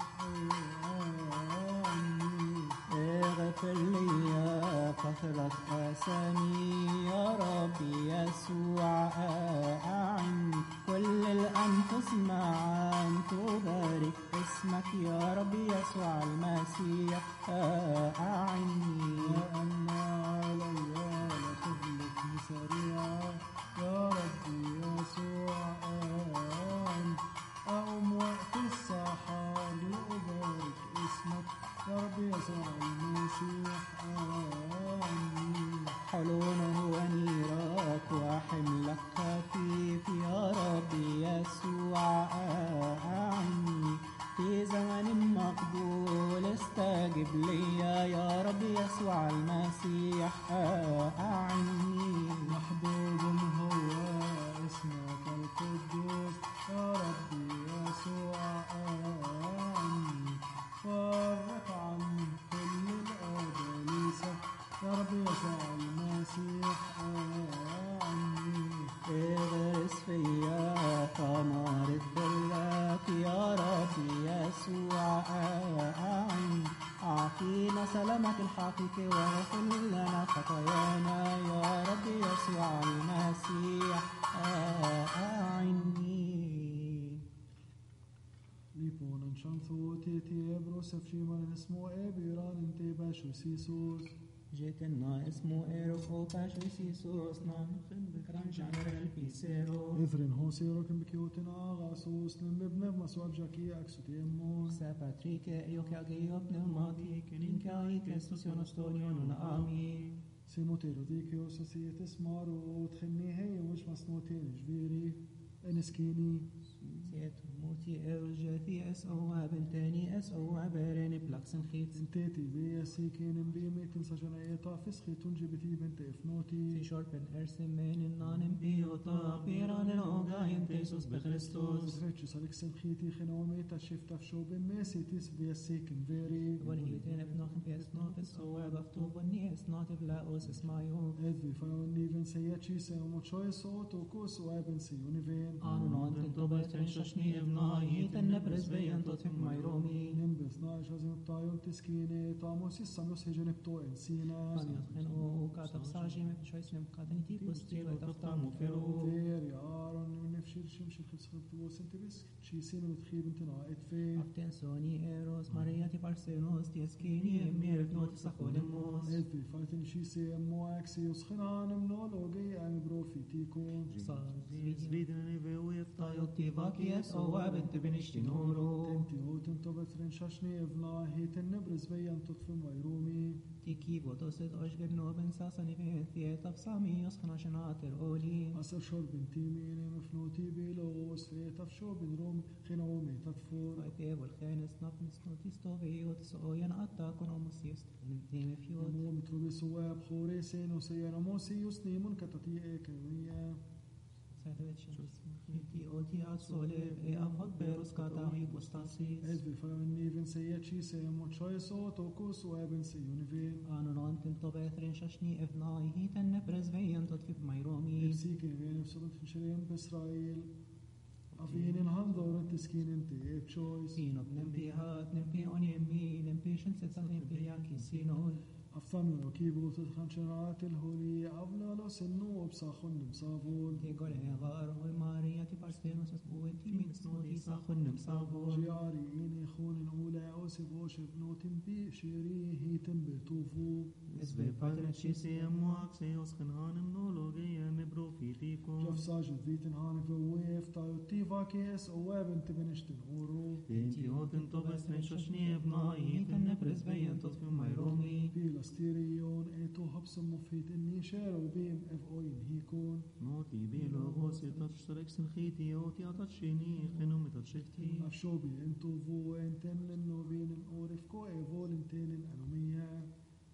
أعني اغفر لي يا كثرة آثامي يا رب يسوع أعني كل الأنفس معا تبارك اسمك يا رب يسوع المسيح أعني وأن علي لا تهلكني سريعا يا رب يسوع أعني أقوم وقت السحر لأبارك اسمك يا رب يسوع المسيح أعني حلونه ونيرك وحملك خفيف يا رب يسوع أعني في زمن مقبول استجب لي يا رب يسوع المسيح أعني محبوب هو اسمك القدوس يا رب يسوع أعني فرق عن كل الأباليس يا رب يسوع المسيح الصلاة الحقيقي واغفر لنا خطايانا يا رب يسوع المسيح أعني. Liponen shanthoti tiebros efshiman esmo ebiran inte bashu sisus. جيتنا اسمه إيروفو باشو سيسوس نام خن بكران جعل البيسيرو إذرن هوسيرو كم بكيوتن آغاسوس لنبنب مسواب جاكي أكسو تيمون. Sa Patrice, io che agio pneumati, che l'incai Christus ionostorio non ami. سيموتيرو ديكيو سوسيتس مارو تخني هي وش مسنوتين جبيري انسكيني. سيت موتي ارجتي اس او بنتاني اس او عبارين بلاكسن خيت. انتيتي بي سيكين بيمي تنسى جنايتا فسخي تنجبتي بنت افنوتي. في شرب ارسم من النان بيوتا بيران الاوغاين تيسوس بخريستوس. بخريتش سالك سنخيتي خنومي تشفت فشو بميسي تيس بي سيكن فيري. ونهيتين ابنوخن في اسنوت السوا بفتوب وني اسنوت بلاوس اسمايو. اذي فاوني بن سياتشي سيومو تشوي صوت وكوس وابن سيوني فين. آنو نانتن توبترين ششني ابناي تنبرز بيان توتفن مايرومي. نمبس نايش ازم الطايون تسكيني طاموس الساموس هجن بتو انسينا. قام يطخنو كاتب ساجي مبشويس نمكاتني تيكوس تيلا تفتامو فيرو. فير يا آرون من نفشير شمشي خبس خبتوس انت بس شيسين وتخيب انت ناقد فين. أفتن سوني إيروس مارياتي بارسينوس تيسكيني أمير بنوت سخولموس. اذي فايتن شيسي امو اكسي وسخنان منولوجي ام بروفيتيكون. Sviden i veo طايو تيفاكيس أو بنت بنشتي نورو. انتي هو تنتو بثرين شاشني افنا هيتن نبرز بيان تطفي ميرومي. تيكي بوتوسد أشجر نوبن ساسني في ثيتا بسامي يسخنا شناتر أولي. أسر شور بنتي ميني مفنوتي بيلوس فيتا فشو بن روم خنومي تطفور. فايتي والخانس نفنس نوتيستو في وتسوين أتاكون أمسيست نمتيم فيوت. مو متروبي سواب خوري سينو سيانا موسي يسني من كتتي ايكوية. Iti oti atsolev e avot berus katami postasiis. اذي فاوني بن سياتشي سيمو تشوي صوت وكوس وابن سيوني فين. Aanon antin to bethrin shashni evnai hiten nepres veien tot fib mairomi. ابسيكي بين بسبب فنشرين بإسرائيل. أفين الهندور التسكين انتي بشويس. Sino nempihat nempi onyemi nempi shensetsak nempi yaki sinol. أفضل وكيبو تدخن شرعات الهولي أبلا لو سنو بساخن بصابون. Tegol egar hoy Maria ti parstenos es bueti min snodi sakhun nemsavol. جياري إني خون أولى أوسبوش بنوتن بي شيري هيتن بتوفو. Sve padre ci siamo axios khanam nologia me profitico. جف ساجد فيتن هان في ويف تايو تيفا كيس وابن تبنشتن أورو. Inti hoten to besren shoshni evnai ten nepres veien tot fim mairomi. بيلا ستيريون إيتو هبس مفيد إني شارو بيم اف اوين هيكون. Noti bilo vos et tatshtarek sinkhiti oti atachini khenum tatshifti. أفشوبي انتو فو انتن لنو بين الأورف كو ايفول انتين الأنومية.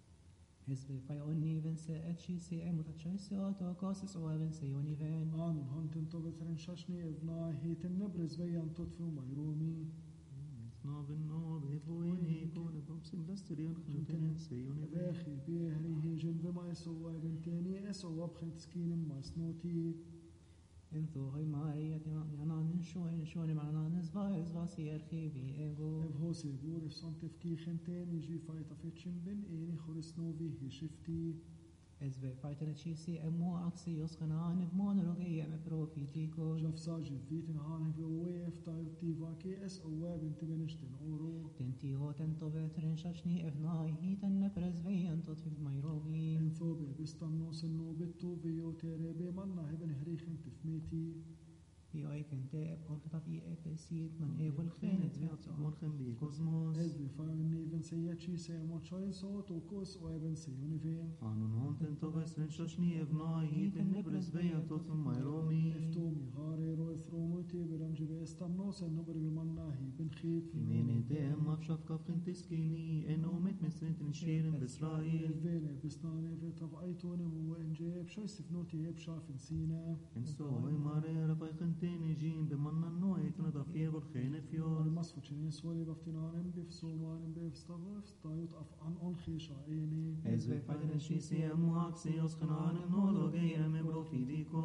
Hesve fai onni vense et ci se e mutacciaisi oto cosis o vense ioni ven. آنون هانتن تو بثرن شاشني ابنا هيتن نبرز بيان تطفو ميرومي. Snaven no bevoin hikon bumsim lasterion khantenen seyone باخي بيهري هيجن بما يسوى بنتيني اسوى بخنت سكين ما سنوتي. Entho hoi Maria ti manan shoin shoin manan zva zva sier khivi ego. افهوسي بور افسانتف كي خنتين يجي فايتا فيتشن بن ايني خورسنوفي هي شفتي. Esve faitene ci si e mo axios khanan ev monologia me profitico. جف ساجد فيتن هان في ويف تايو تيفا كي اس اواب انت بنشتن اورو. Tenti hoten to vetren shashni evnai hiten nepres veien tot fib mairomi. انثوبي بستمنو سنو بتو بيو تيري بمنا هبن هريخ انت فميتي. Hi oiken te portat i epesit man evol khenet veat morgen bi kosmos. اذي فاوني بن سياتشي سيمو تشوي صوت وكوس وابن سيوني فين. Anon honten to besren shoshni evnai ten nepres veien tot fim mairomi. افتومي غاري رو ثروموتي برمج بستمنو سنبر بمنا هي بن خيت. Mene dem afshaf kafkin tiskini en omet mesren shiren b'Israel. الفيني بستاني في طبعيتوني هو انجيب شوي سفنوتي هيب شاف نسينا. En so ay mare rafay khantene jin b'manna noet nadafie vol khene fior. المصفى شنين سولي بفتنان بفسومان بفستغف طايوت أفعن أون خيشا عيني. Esve faitene ci siamo axios khanam nologia me profitico. جف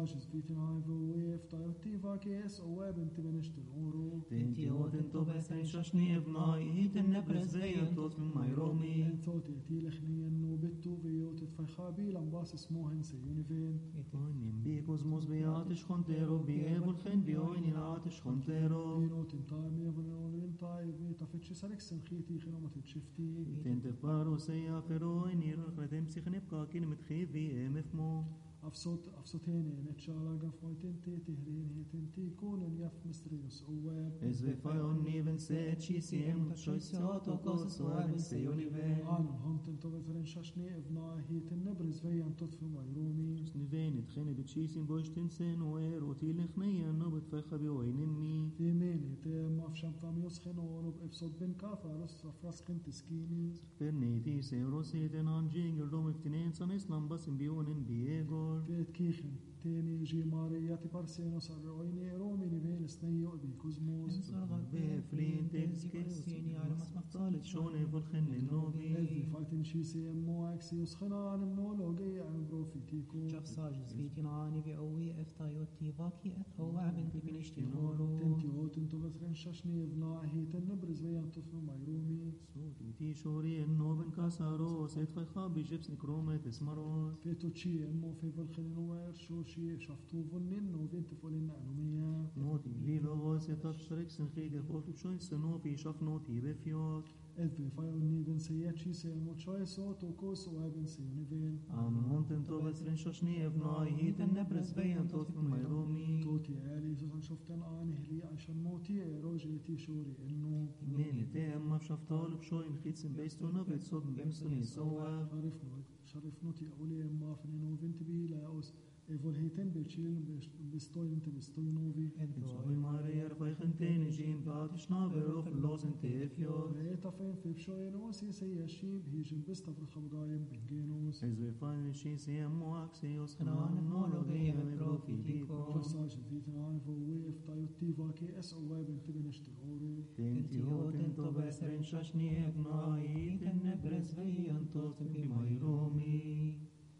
Sages viten aivo wef tayotiva kes o weben tibenishten oro. Tenti oten to besen shashni evnai hiten nebres veyen tot min mayromi. En thot yetilechni no bittu viyot tfaychabi lambas smohen seyunivin. Itonim bikos mos beatish chontero biebul chen bioin ilatish chontero. Binotim taimi avonolin taivi tafetshi sariksen khiti khinomat shifti. Tente paro seya feroin irachletem sichne pkakin mitchivi emefmo. أفصوت أفصوتيني نتشالا قفوتين تي تهرين هيتين تي كونن يف مستريوس أواب Ezve fayon niven se ci siem choisato cos suaven se univen. آن هونتن تو بفرن شاشني ابنا هيتين نبرز فيان تطفي مايرومي Sniven et chene betchisim boisten sen oer otilech neyan no betfecha bioinimi. في ميني تي مافشام فاميوس خنون وبإفصوت بن كافا رس رفرس خن تسكيني Ferneti se roseten angel dom eftinen sanes lambas in bionen biegor. فيت كيخن تيني جي مارياتي بارسينوس الرعيني رومي نبين سنيو أبي كوزموس Sorgar beflin teskesini على مسمطالت شون volchen إذي النوبي. فايتن شي سي أمو أكسيوس خنان منولوجي عن بروفيتيكو شخص ساجس فيتين عاني بأوي افتايوتي باكي أثو عبنتي بنشتي نورو. تنتي هوتن تو بفرن شاشني ابنا هيتن نبرز فيان تطفي مايرومي Sotiti shori النوبن كاساروس اتفخا بجبس نكرومت اسمروس. فيتو تشي أمو في بالخلين ويرشوشي شفتو فنن وفينت فولين نعنومية Noti lilogos et afshrek senchige hotu shoin senopi shafnoti befiot. إذ فايون نيفن سياتشي سيمو تشاي صوت وكوس وابن سيونيفين Am honten to besren shoshni evnai hiten nebres beyan tot min mayromi. توتي آلي سوسن شفتن آنه لي عشان موتي روجيتي شوري إنه Mene te amma shaftol bshoin chitsen beistuna betsod bemstuni soa. شرفنا شرفنوتي أولي ما فنينو فينت بي لاوس إيفول هيتن بيتشيل بستوي انت بستوي نوفي Soy marer feichenten jim patishna verof losen tefiot. ريتا فين في بشوين وسي سياشيب هيجن بستفر خبقايم بنجينوس Ez vefan shi se ammo axios khanan no logay metrofitiko. فرساج فيتن عارف ويف تايوتي فاكي اس او وابن تبنشت الأورو Tenti hoten to besren shoshni evnai hiten nebres beyan tot min mayromi.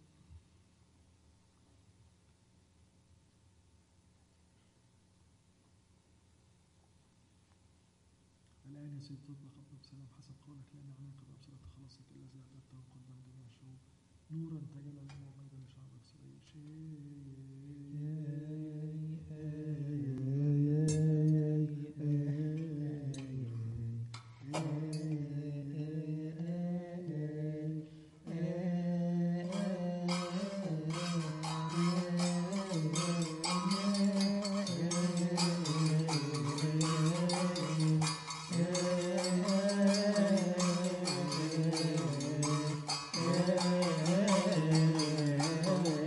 الآن يا سيد تطلق أبدا بسلام حسب قولك لأن عليك بأبصرة خلاصك الذي أعددته قدام جميع الشعوب نورا تجلى له ومجد لشعبك سري شيء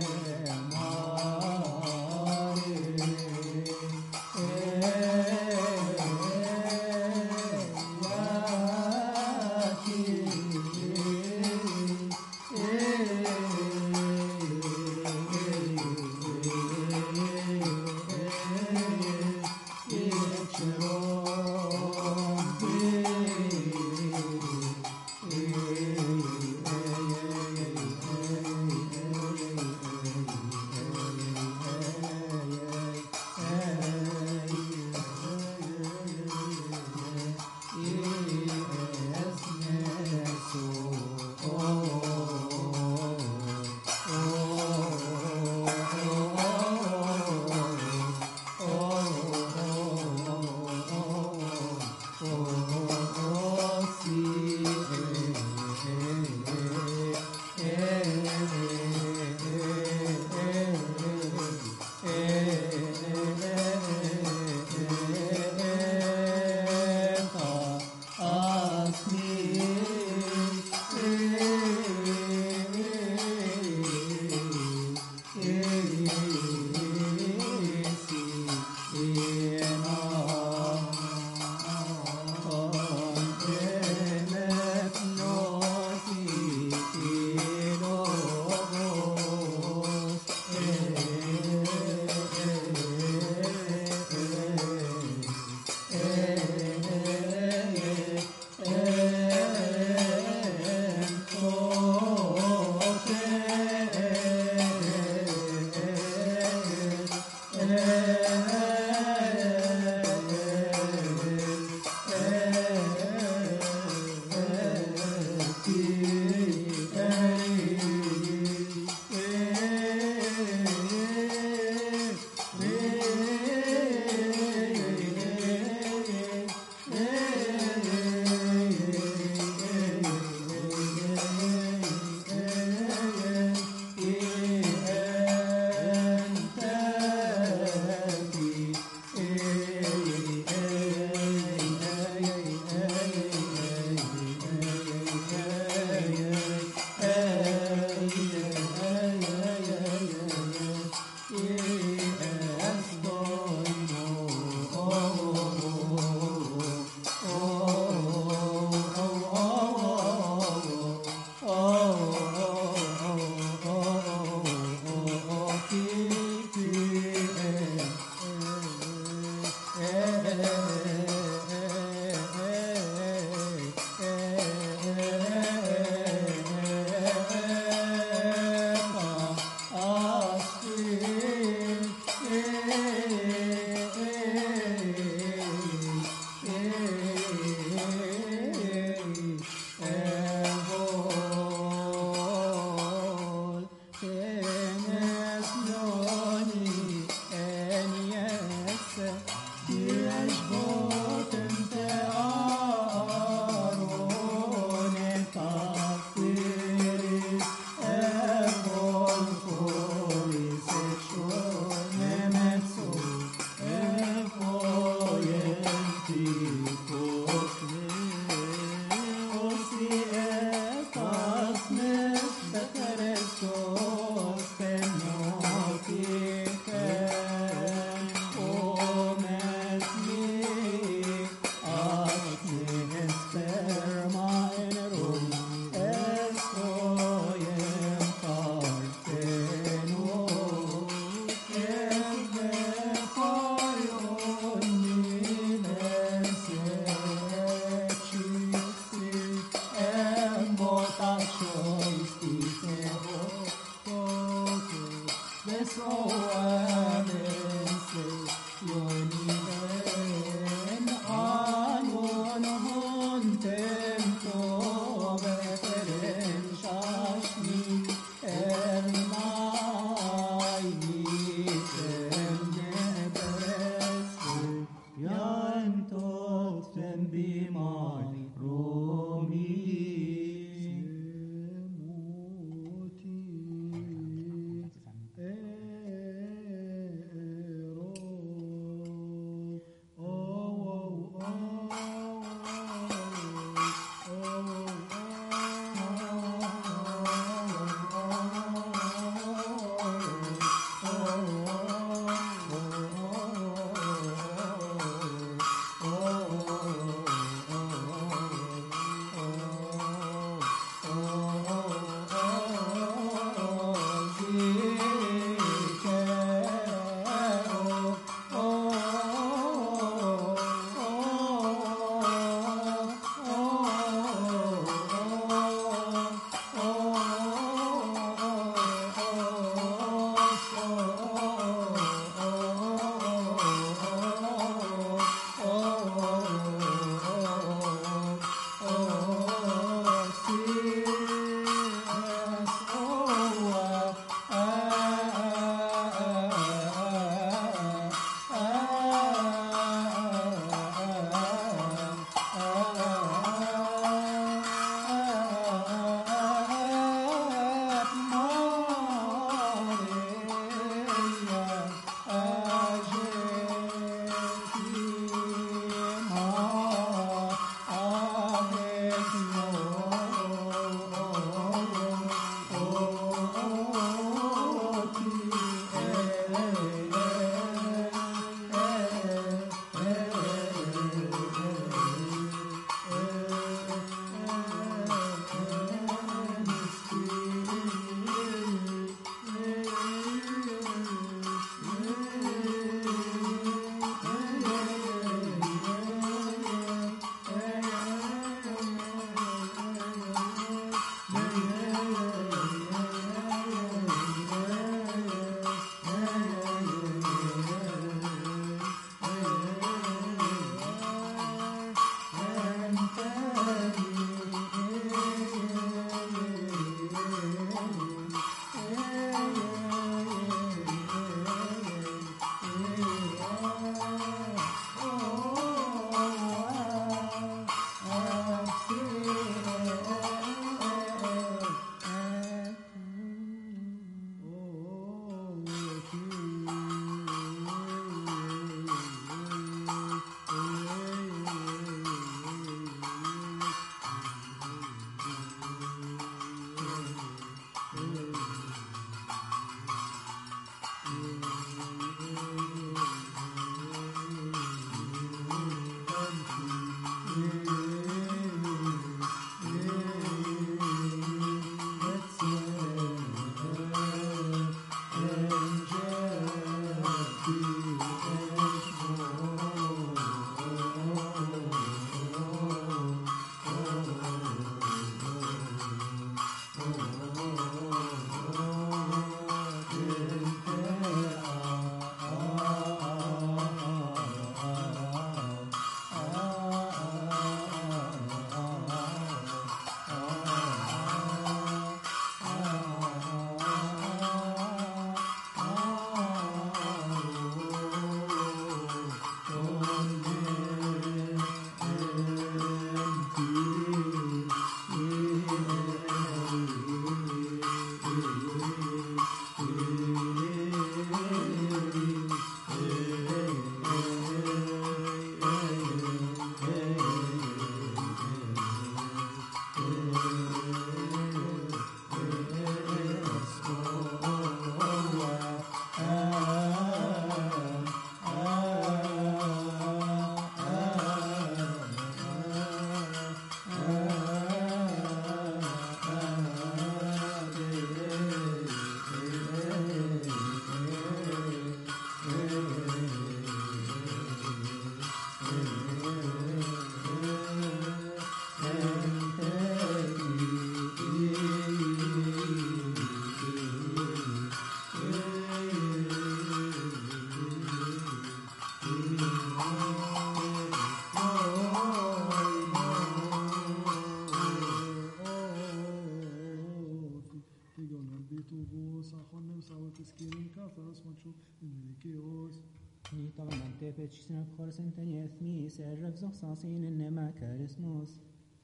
kirin kafas makshu imrikios. Ni طبعا تبت شسنا بخورس انتني اثمي سرف زخ صاصين انما كارسموس.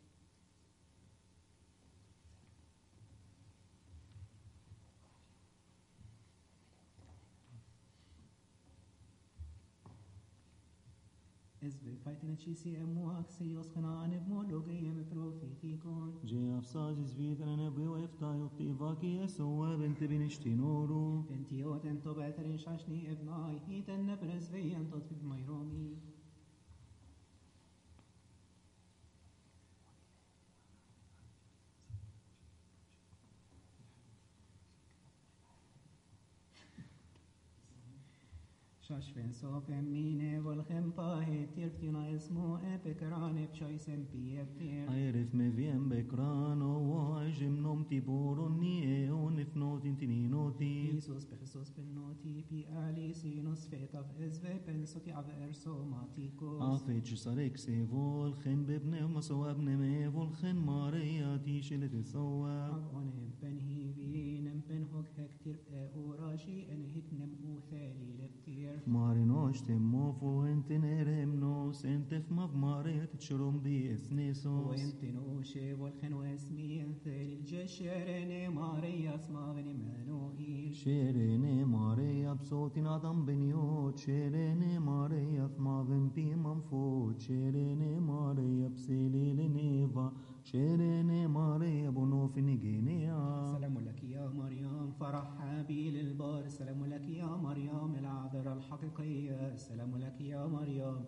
Ez befajten čisi emuak se jos khanane vmologe em profitikon. جي أفساجز فيدنا نبي وإفتاي وطيفاكي يسوى بنت بنشتي نورو. Tentiot en to beterin shashni evnai hiten nebres vejen tot vid majromi. شاشفن سوفن مينه والخم باهي تيرفتنا اسمو ابكران بشايسن بيبتير. عيرف مفيم بكرانو واجم نوم تيبورو نيه ونفنوت انتنينوتي. Iisus Christus benoti pi ali sinus fetav ezve pensoti av erso matikos. عافيت صارك سيفول خن ببنه ومسوا ابن ميفول خن ماريا تيشل تسوى. Onem ben hivinem ben hog hektir e urashi en hitnem u thali leptir. مارينوش تموفو انت نرمنوس انت في ماريا تشرم بي اسنيسوس. ويمتنوشي والخن واسمي ثالي الجشرين ماريا اسماغني مانوئيل. شيريني ماريا بصوتين عدم بنيوت شيريني ماريا ثماغن بي منفوت شيريني ماريا بسيلي نيفا شيريني ماريا بنوف نجينيا. سلام لك يا مريم فرح بي للبار. سلام لك يا مريم العذراء الحقيقية. سلام لك يا مريم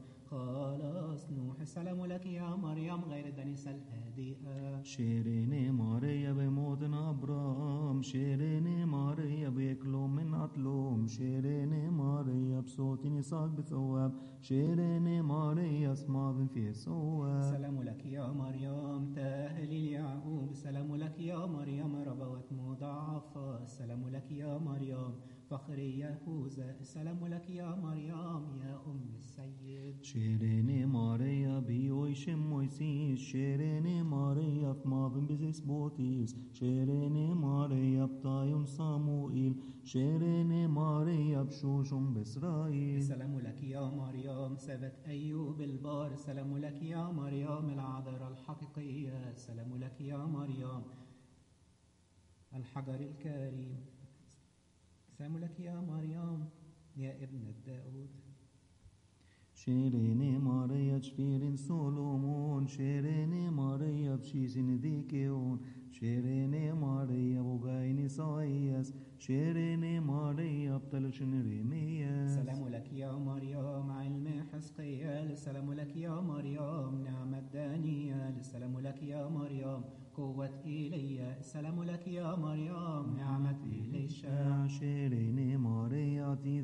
خلاص نوح. سلام لك يا مريم غير دنيس الهادئة. شيريني ماريا بموتنا أبرام شيريني ماريا بيكلو من عطلوم شيريني ماريا بصوت نساق بثواب شيريني ماريا اسماء في سواب. سلام لك يا مريم تاهلي اليعقوب. سلام لك يا مريم ربوت مضاعفة. سلام لك يا مريم فخر يهوذا. سلام لك يا مريم يا أم السيد. شيريني ماريا بيويش مويسيس شيريني ماريا ثماغن بزيس بوتيس شيريني ماريا بطايم صاموئيل شيريني ماريا بشوشم بإسرائيل. سلام لك يا مريم سبت أيوب البار. سلام لك يا مريم العذراء الحقيقية. سلام لك يا مريم الحجر الكريم. سلام لك يا مريم يا ابنة داود. شيريني ماريا شفيرين سولومون شيريني ماريا بشيسين ديكيون شيريني ماريا بوغايني سايس شيريني ماريا بطلشن ريمياس. سلام لك يا مريم علم حسقيال. سلام لك يا مريم نعمة دانيال. سلام لك يا مريم قوة إيليا. سلام لك يا مريم نعمة إليشا. شيريني ماريا تي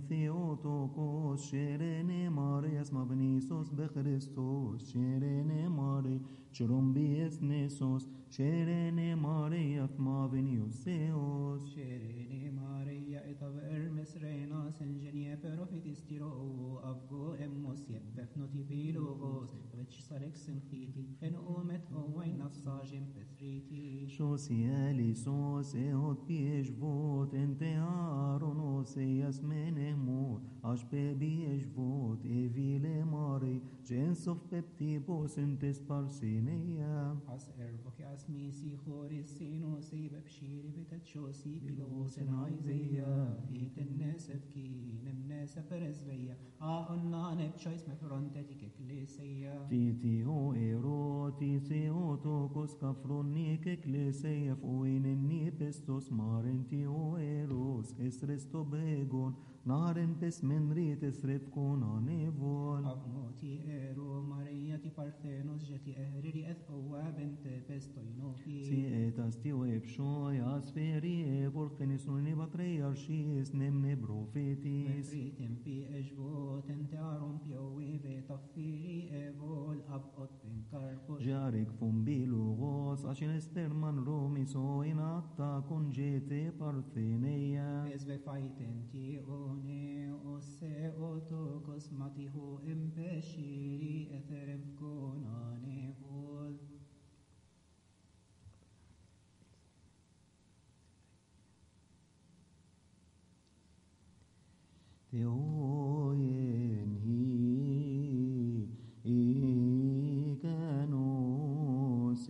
ثيوتوكوس شيريني ماريا اسم بنيسوس بخريستوس شيريني ماريا شروم بيس نيسوس شيريني ماريا ثما بنيوسيوس. شيريني ماريا إطب إرمس رينا سنجنيا بروفيت استيرو أفغو إموس يبفنوتي بيلوغوس بتش صارك سنخيتي إن أومت أوين نفساجم بثريتي. شو سيالي سوس إهوت بيجبوت انت هارونوس ياسمين موت عش بيجبوت إيفيلي ماري جنسوف ببتيبوس انت سبارسينيا. عس إرفوك عسميسي خوري سينو سيب بشيري بتتشوسي بلغوس عايزية هيت الناس بكين الناس فرزبية عاقلنا نبشايس مفرونتتك كليسية. تيتي هو إيرو تيتي هو توكوس كفروني ككليسية فوين الني بستوس مارنتي هو إيروس إسرستو بيجون نارن بس من ريت اسرف كونا نيفول. أغنوتي إيرو مارياتي بارثينوس جتي أهريري أث أوا بنت بستوينوفي. سي اتاستي ويبشوي اسفيري بورقنسوني بطريارشيس نمني بروفيتيس. مفريتم بي أجبوت انت عرم بيوي بتفيري إيفول أبقط بن كاربوس. جارك فم بيلوغوس عشان استرمان رومي سوين عطا كون جيتي بارثينيا. إز بفايتن تي أوني أوسي أوتوكوس ماتي هو إمبشيري أثرف كوناني فول. Theoien hi ikanos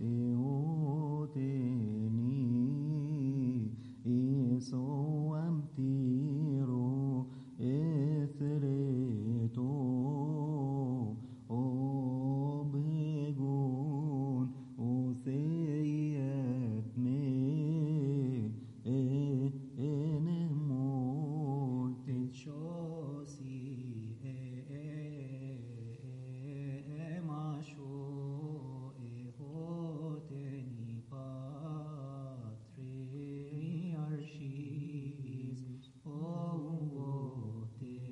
eoteni iso amtiro ethreto obegun utheyat me enemot Shosi emasho ehoteni patriarchis ovote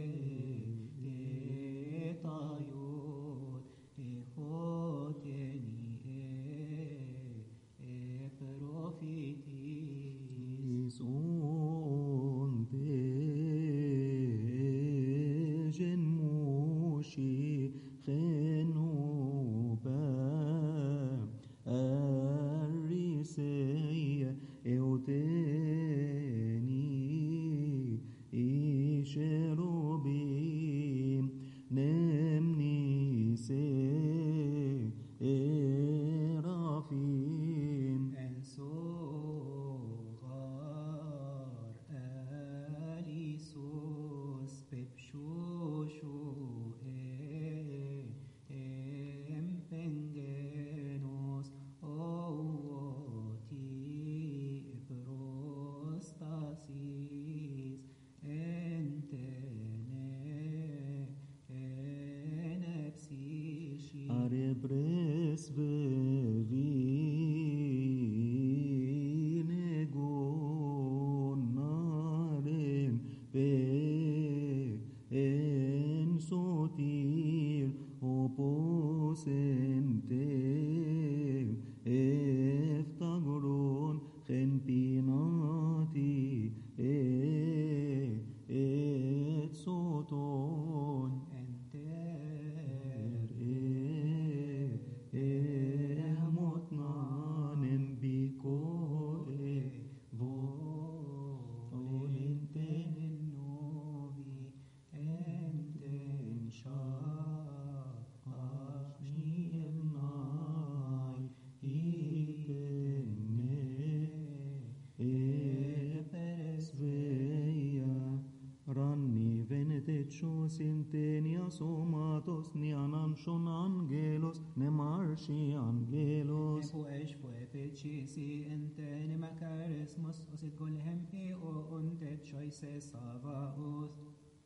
tetayot ehoteni e prophetis is untejen mushi chenuba arisei euteni isherubim nemnise erafim en sogar alisos pepshosho empengenos oti prostasis entene enepsishi are presbevine gonaren pe en sotir oposente eftagron genpinati e et soton enter e motnanen biko e volenten novi enten shachnievnai itenne e presveia ranni venetechos intenia somatos nianan shon angelos ne marshi angelos Epo esh po epechisi entene makarismus osit golhem e o untet choice savaos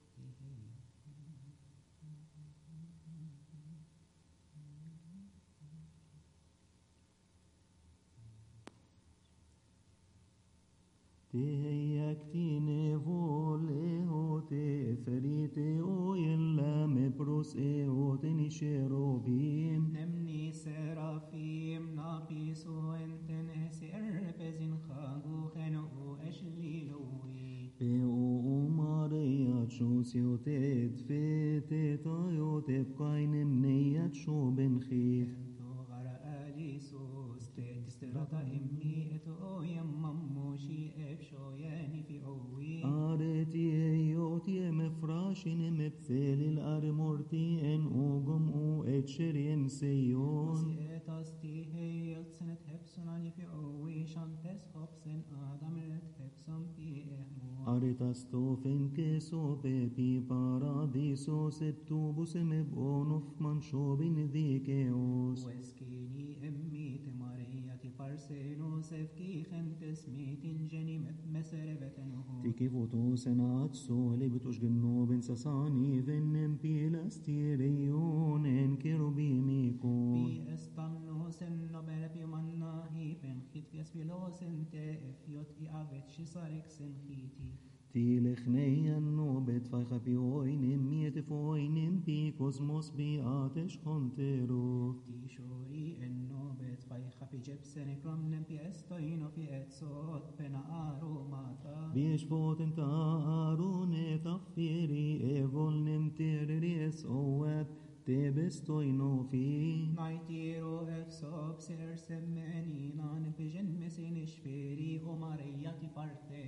Teyaktine voleote ferite o illa mepros eoten cherubim Nemni serafim napisu enten eser pezin chagu chenu eshlilowi Peo Maria chosiotet fetet ayotet kainem neyat shoben chif Ento gara alisus te tisterata immi eto yammamushi efshoyani fi owi Areti eyot yemefrashin mepfel el armorti en ugum u etcheriem seyon Asti heyot senet hepsun ani fi owi shantes hopsen adamet hepsun pi ehmu Aritas tofen keso pepi paradiso septubus mebonuf manshobin dikeos Weskini emmi te Mariati parseno sefki khentes mitin jeni meserevetenuhu Tikivoto senat soli bitush gennoben sasani venem pilas tirion en kerubimikon Pi estanno senno bere pi mannahi pen khit fias filos ente efiot i avet shisarek sen khiti Tilechneia nobet faicha pi oinem miete foinem pi kosmos bi atesh konterot Ti shoi enno bet fai khapi jepsen ekramnem pi estoino pi etsot pena aro mata Bishvot enta arone tafiri evolnem tereries oat tebestoino fi Naitiro efsob ser semmeni nan pijen mesin ishferi o Mariati parteno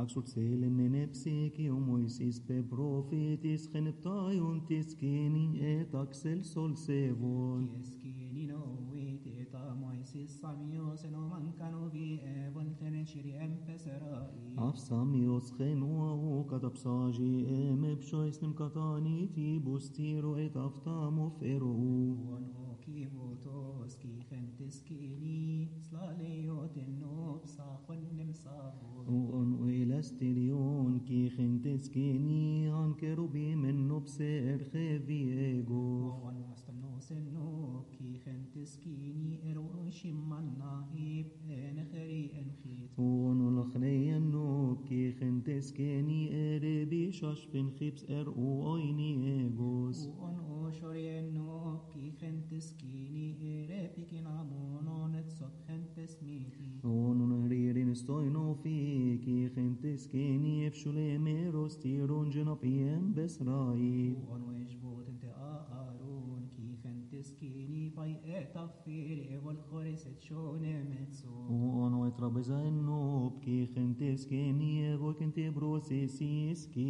Axut selen nepsiki homoisis pe prophetis geneptaion tiskini et axel sol sevon. Kieskini no witi ta moisis samios no mancano vi evon tenenchiri empeserai. Afsamios genua katapsaji emepshois nem katani tibustiro et aftamo feru. Uon o kivotos ki gentiskini slaleot ennop sachon nemsavon. Uon uelastirion ki genteskini an kerubim ennopse ercheviego. Uon astanos ennop ki gentiskini ero shimman nahib enecheri enchit. Uon ulachneiannop ki genteskini erebi shashpin chips er uoini egos. Uon o shori ennop ki gentiskini erepikin amonon et sot gentesmiti. Uon ririn stoino fi ki genteskini efshulemeros tiron genopiem besrai. Uon o eshvot ente aaron ki gentiskini pai etafir evol chores et shone metzo. Uon etrabeza ennop ki genteskini ego kente brosesis ki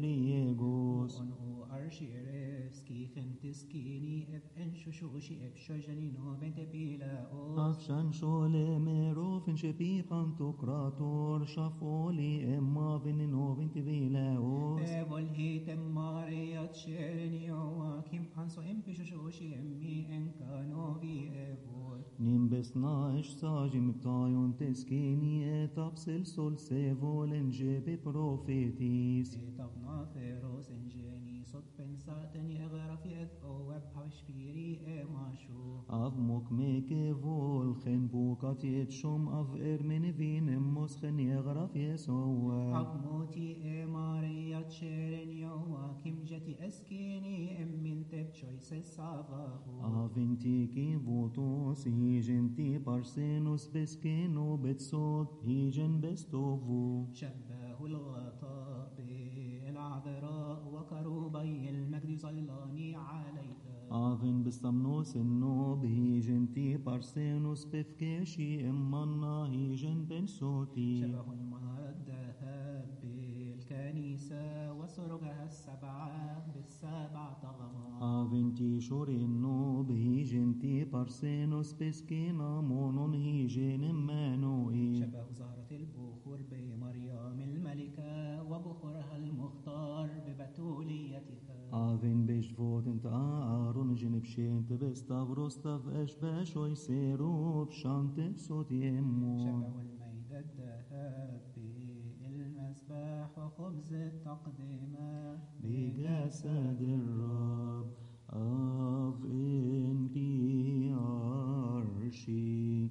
eriegos. Uon o arshirev ki gentiskini eb enshushushi eb shojani no vente pila os. Afshan shole merofen shepi pantokrator shafoli emma venenovin tivilaos. Evol hitem mariat shereni oakim anso empishushushi emmi enkanovi evol. Nimbes naish sajim ptayon teskini et apsel sol sevolen jebe profetis. Etavna feros enjeni sot pensateni egraf yed o web havshpiri emashu. Av mok meke vol chen bukat yet shom av er menevin emmos chen yegraf yesowa. Avmoti emariat shereni oakim jeti eskini emmin teb choices savahu. Avinti ki votos higenti parsenos beskeno betsot higen bestovu. شبه الغطاء بالعذراء وكروبي المجد صلاني عليها. Avin bestamnos ennob higenti parsenos befkeshi emmanna higen bensoti. شبه المهر الذهب بالكنيسة وسرجها السبعة بالسبع طغمات. Avinti shorennob higenti parsenos beskena monon higen emmanoi. شبه زهرة البخور بمريم الملكة وبخورها المختار ببتوليتها. Avin beshvot ent aaron genepshent bestavros tav esh beshoy serub shante sot yemmon. شبه الميدة الذهب بالمسبح وخبز التقدمة بجسد الرب of انتي عرشي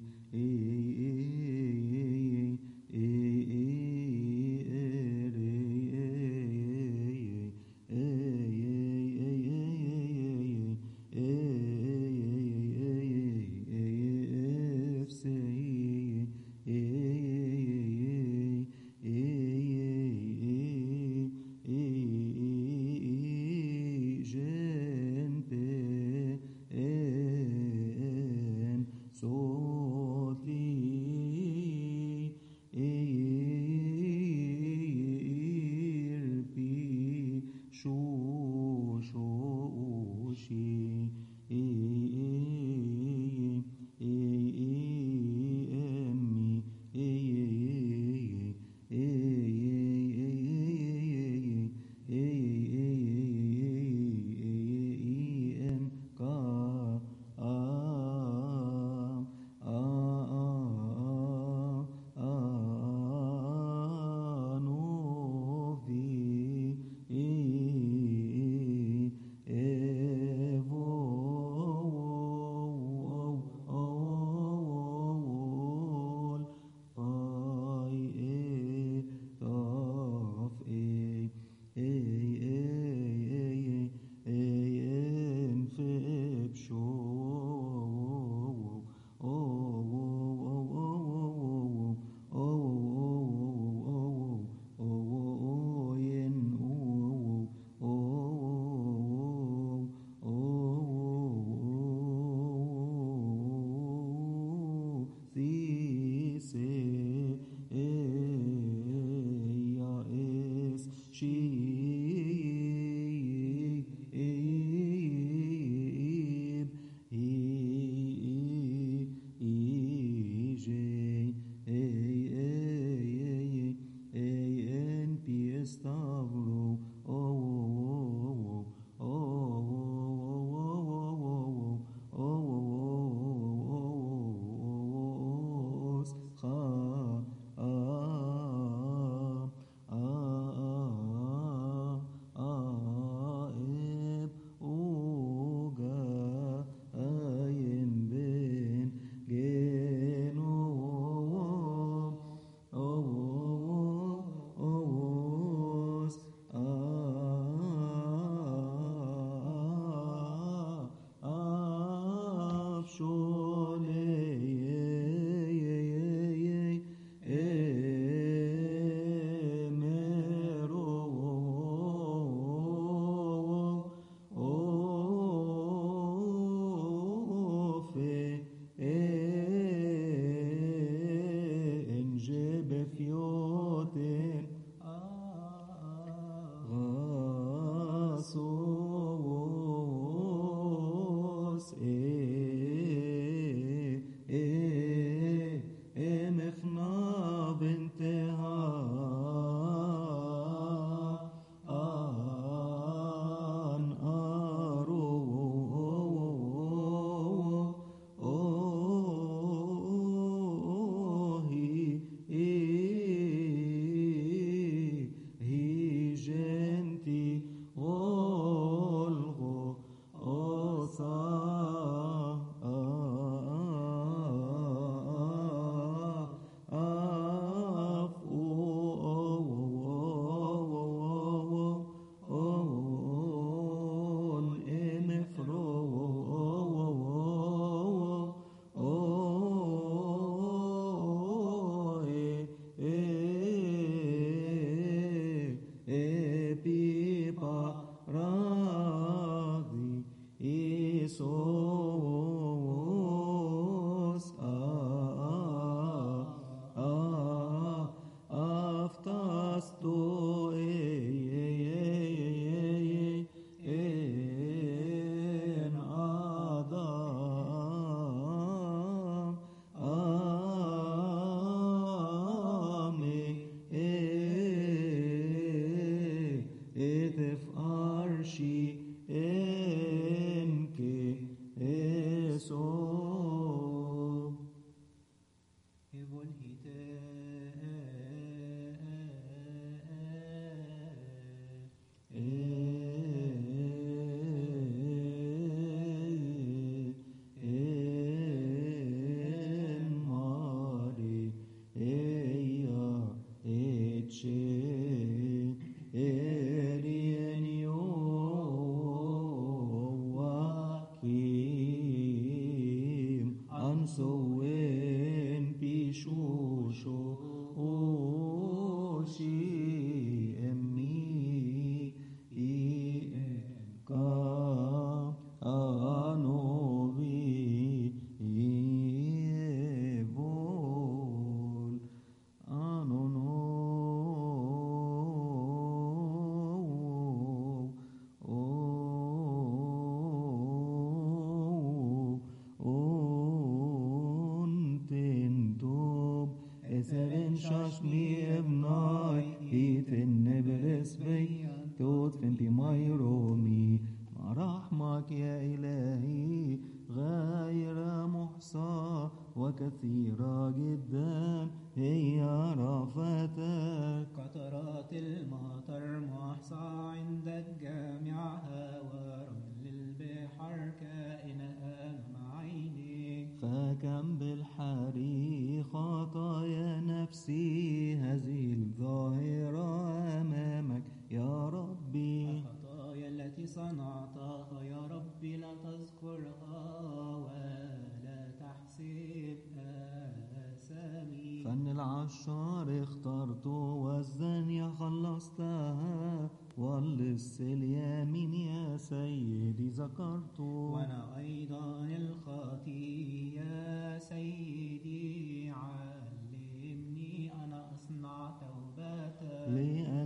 لأنك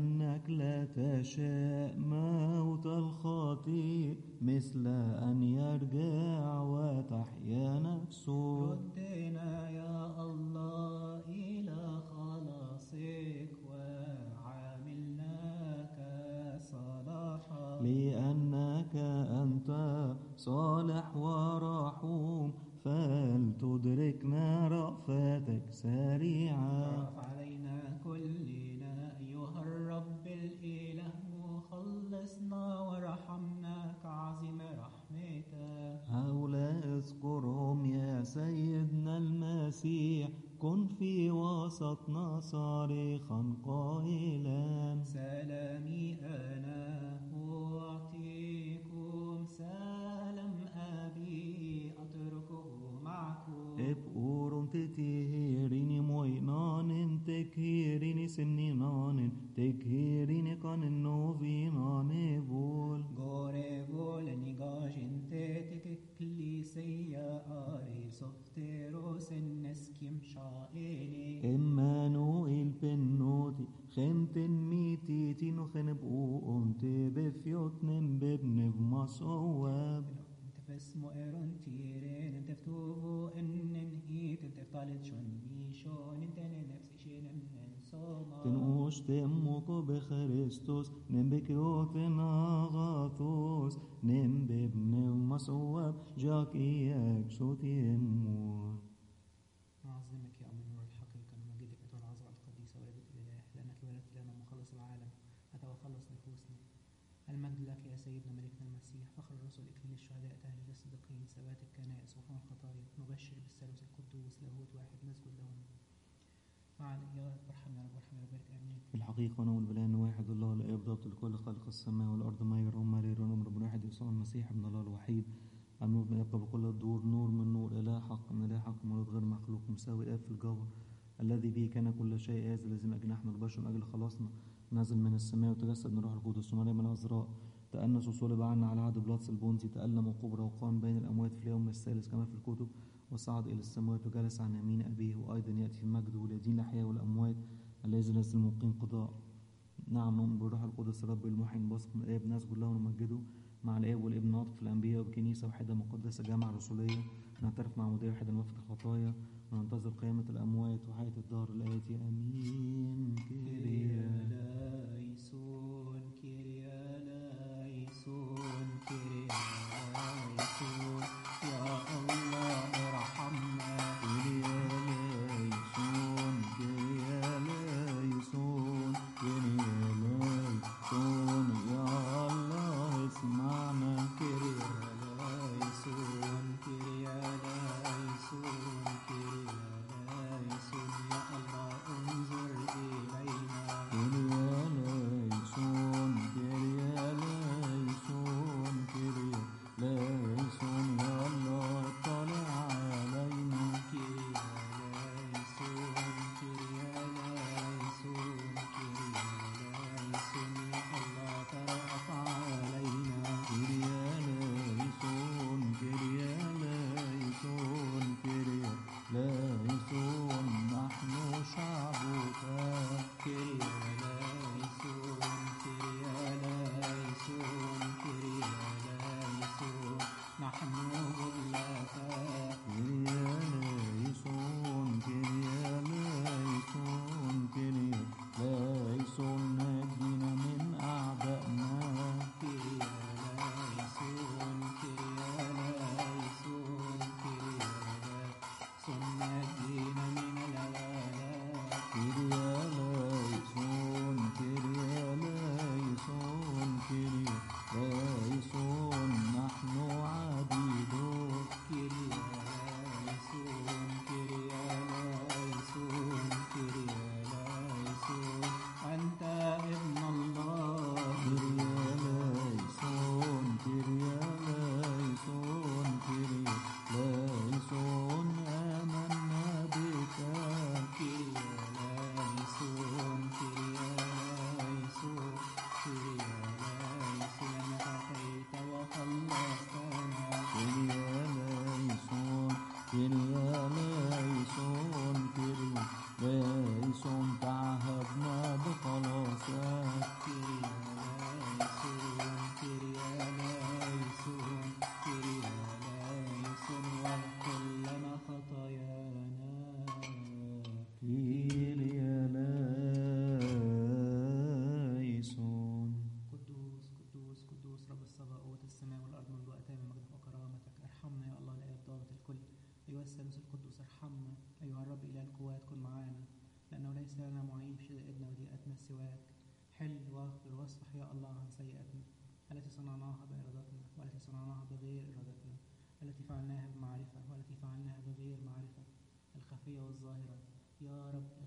لأنك لا تشاء موت الخاطئ مثل أن يرجع وتحيا نفسه. ردنا يا الله إلى خلاصك وعاملناك صلاحا، لأنك أنت صالح ورحوم فلتدركنا رأفتك سريعا. اعف علينا كلنا أيها الرب الإله مخلصنا ورحمنا كعظيم رحمتك. هؤلاء اذكرهم يا سيدنا المسيح، كن في وسطنا صارخا قائلا سلامي أنا أعطيكم، سلام أبي أتركه معكم. ابقورun تتهيريني موينان تكهيريني سمنينان تكهيريني كان النوفينان بول Gore vol nigaj intetik ecclesia aris ofteros enneskim shaeni. إمانوئيل بنوتي خمتن ميتيتين وخنبقو أنت بفيوتن بابن بمصواب. انت فاسمو ايرون تيرين انت فتوبو انن هيت انت فتالت شون ميشون انت نفس شين انن صوما. تنقوش تموكو بخريستوس نمبكيوتن آغاثوس نمبابن بمصواب جاك إياك شو تيمون. نعظمك يا أم النور الحقيقة نمجدك أيها العذراء القديسة والدة الإله لأنك ولدت لنا مخلص العالم أتى وخلص نفوسنا. المجد لك يا سيدنا ملكنا المسيح، فخر الرسل إكليل الشهداء تهليل الصديقين ثبات الكنائس وفهم الخطايا، نبشر بالثالوث القدوس لاهوت واحد نسجد لهم معا. يا رب ارحم يا رب ارحم يا رب بارك آمين. في الحقيقة ونقول بالآن واحد الله لا يبدأ لكل خلق السماء والأرض ما يرون ما لا يرون أمر واحد يسوع المسيح ابن الله الوحيد النور من يبقى بكل الدور، نور من نور، إله حق من إله حق، مولود غير مخلوق، مساوي آب في الجوهر، الذي به كان كل شيء، هذا الذي من أجل نحن البشر من أجل خلاصنا نزل من السماء وتجسد من روح القدس ومريم العذراء، تأنس وصلب عنا على عهد بيلاطس البنطي، تألم وقبر وقام بين الأموات في اليوم الثالث كما في الكتب، وصعد إلى السماوات وجلس عن يمين أبيه، وأيضا يأتي في مجده وليدين الأحياء والأموات الذي نزل المقيم قضاء. نعم نؤمن بالروح القدس الرب المحيي باسم الآب نسجد له ونمجده مع الآب والابن ناطق في الأنبياء وبكنيسة واحدة مقدسة جامعة رسولية، نعترف مع مدير واحد المغفرة الخطايا وننتظر قيامة الأموات وحياة الدار الآتي. آمين. كيريا لايسون كيريا لايسون كيريا لايسون يا الله ارحمنا. كيريا لايسون كيريا لايسون كيريا لايسون يا الله اسمعنا. كيريا لايسون كيريا لايسون كيريا لايسون يا الله انظر إلينا. كيريا سارنا معين في شدائدنا وضيقتنا سواك. حل واغفر واصفح يا الله عن سيئاتنا التي صنعناها بإرادتنا والتي صنعناها بغير إرادتنا، التي فعلناها بمعرفة والتي فعلناها بغير معرفة، الخفية والظاهرة. يا رب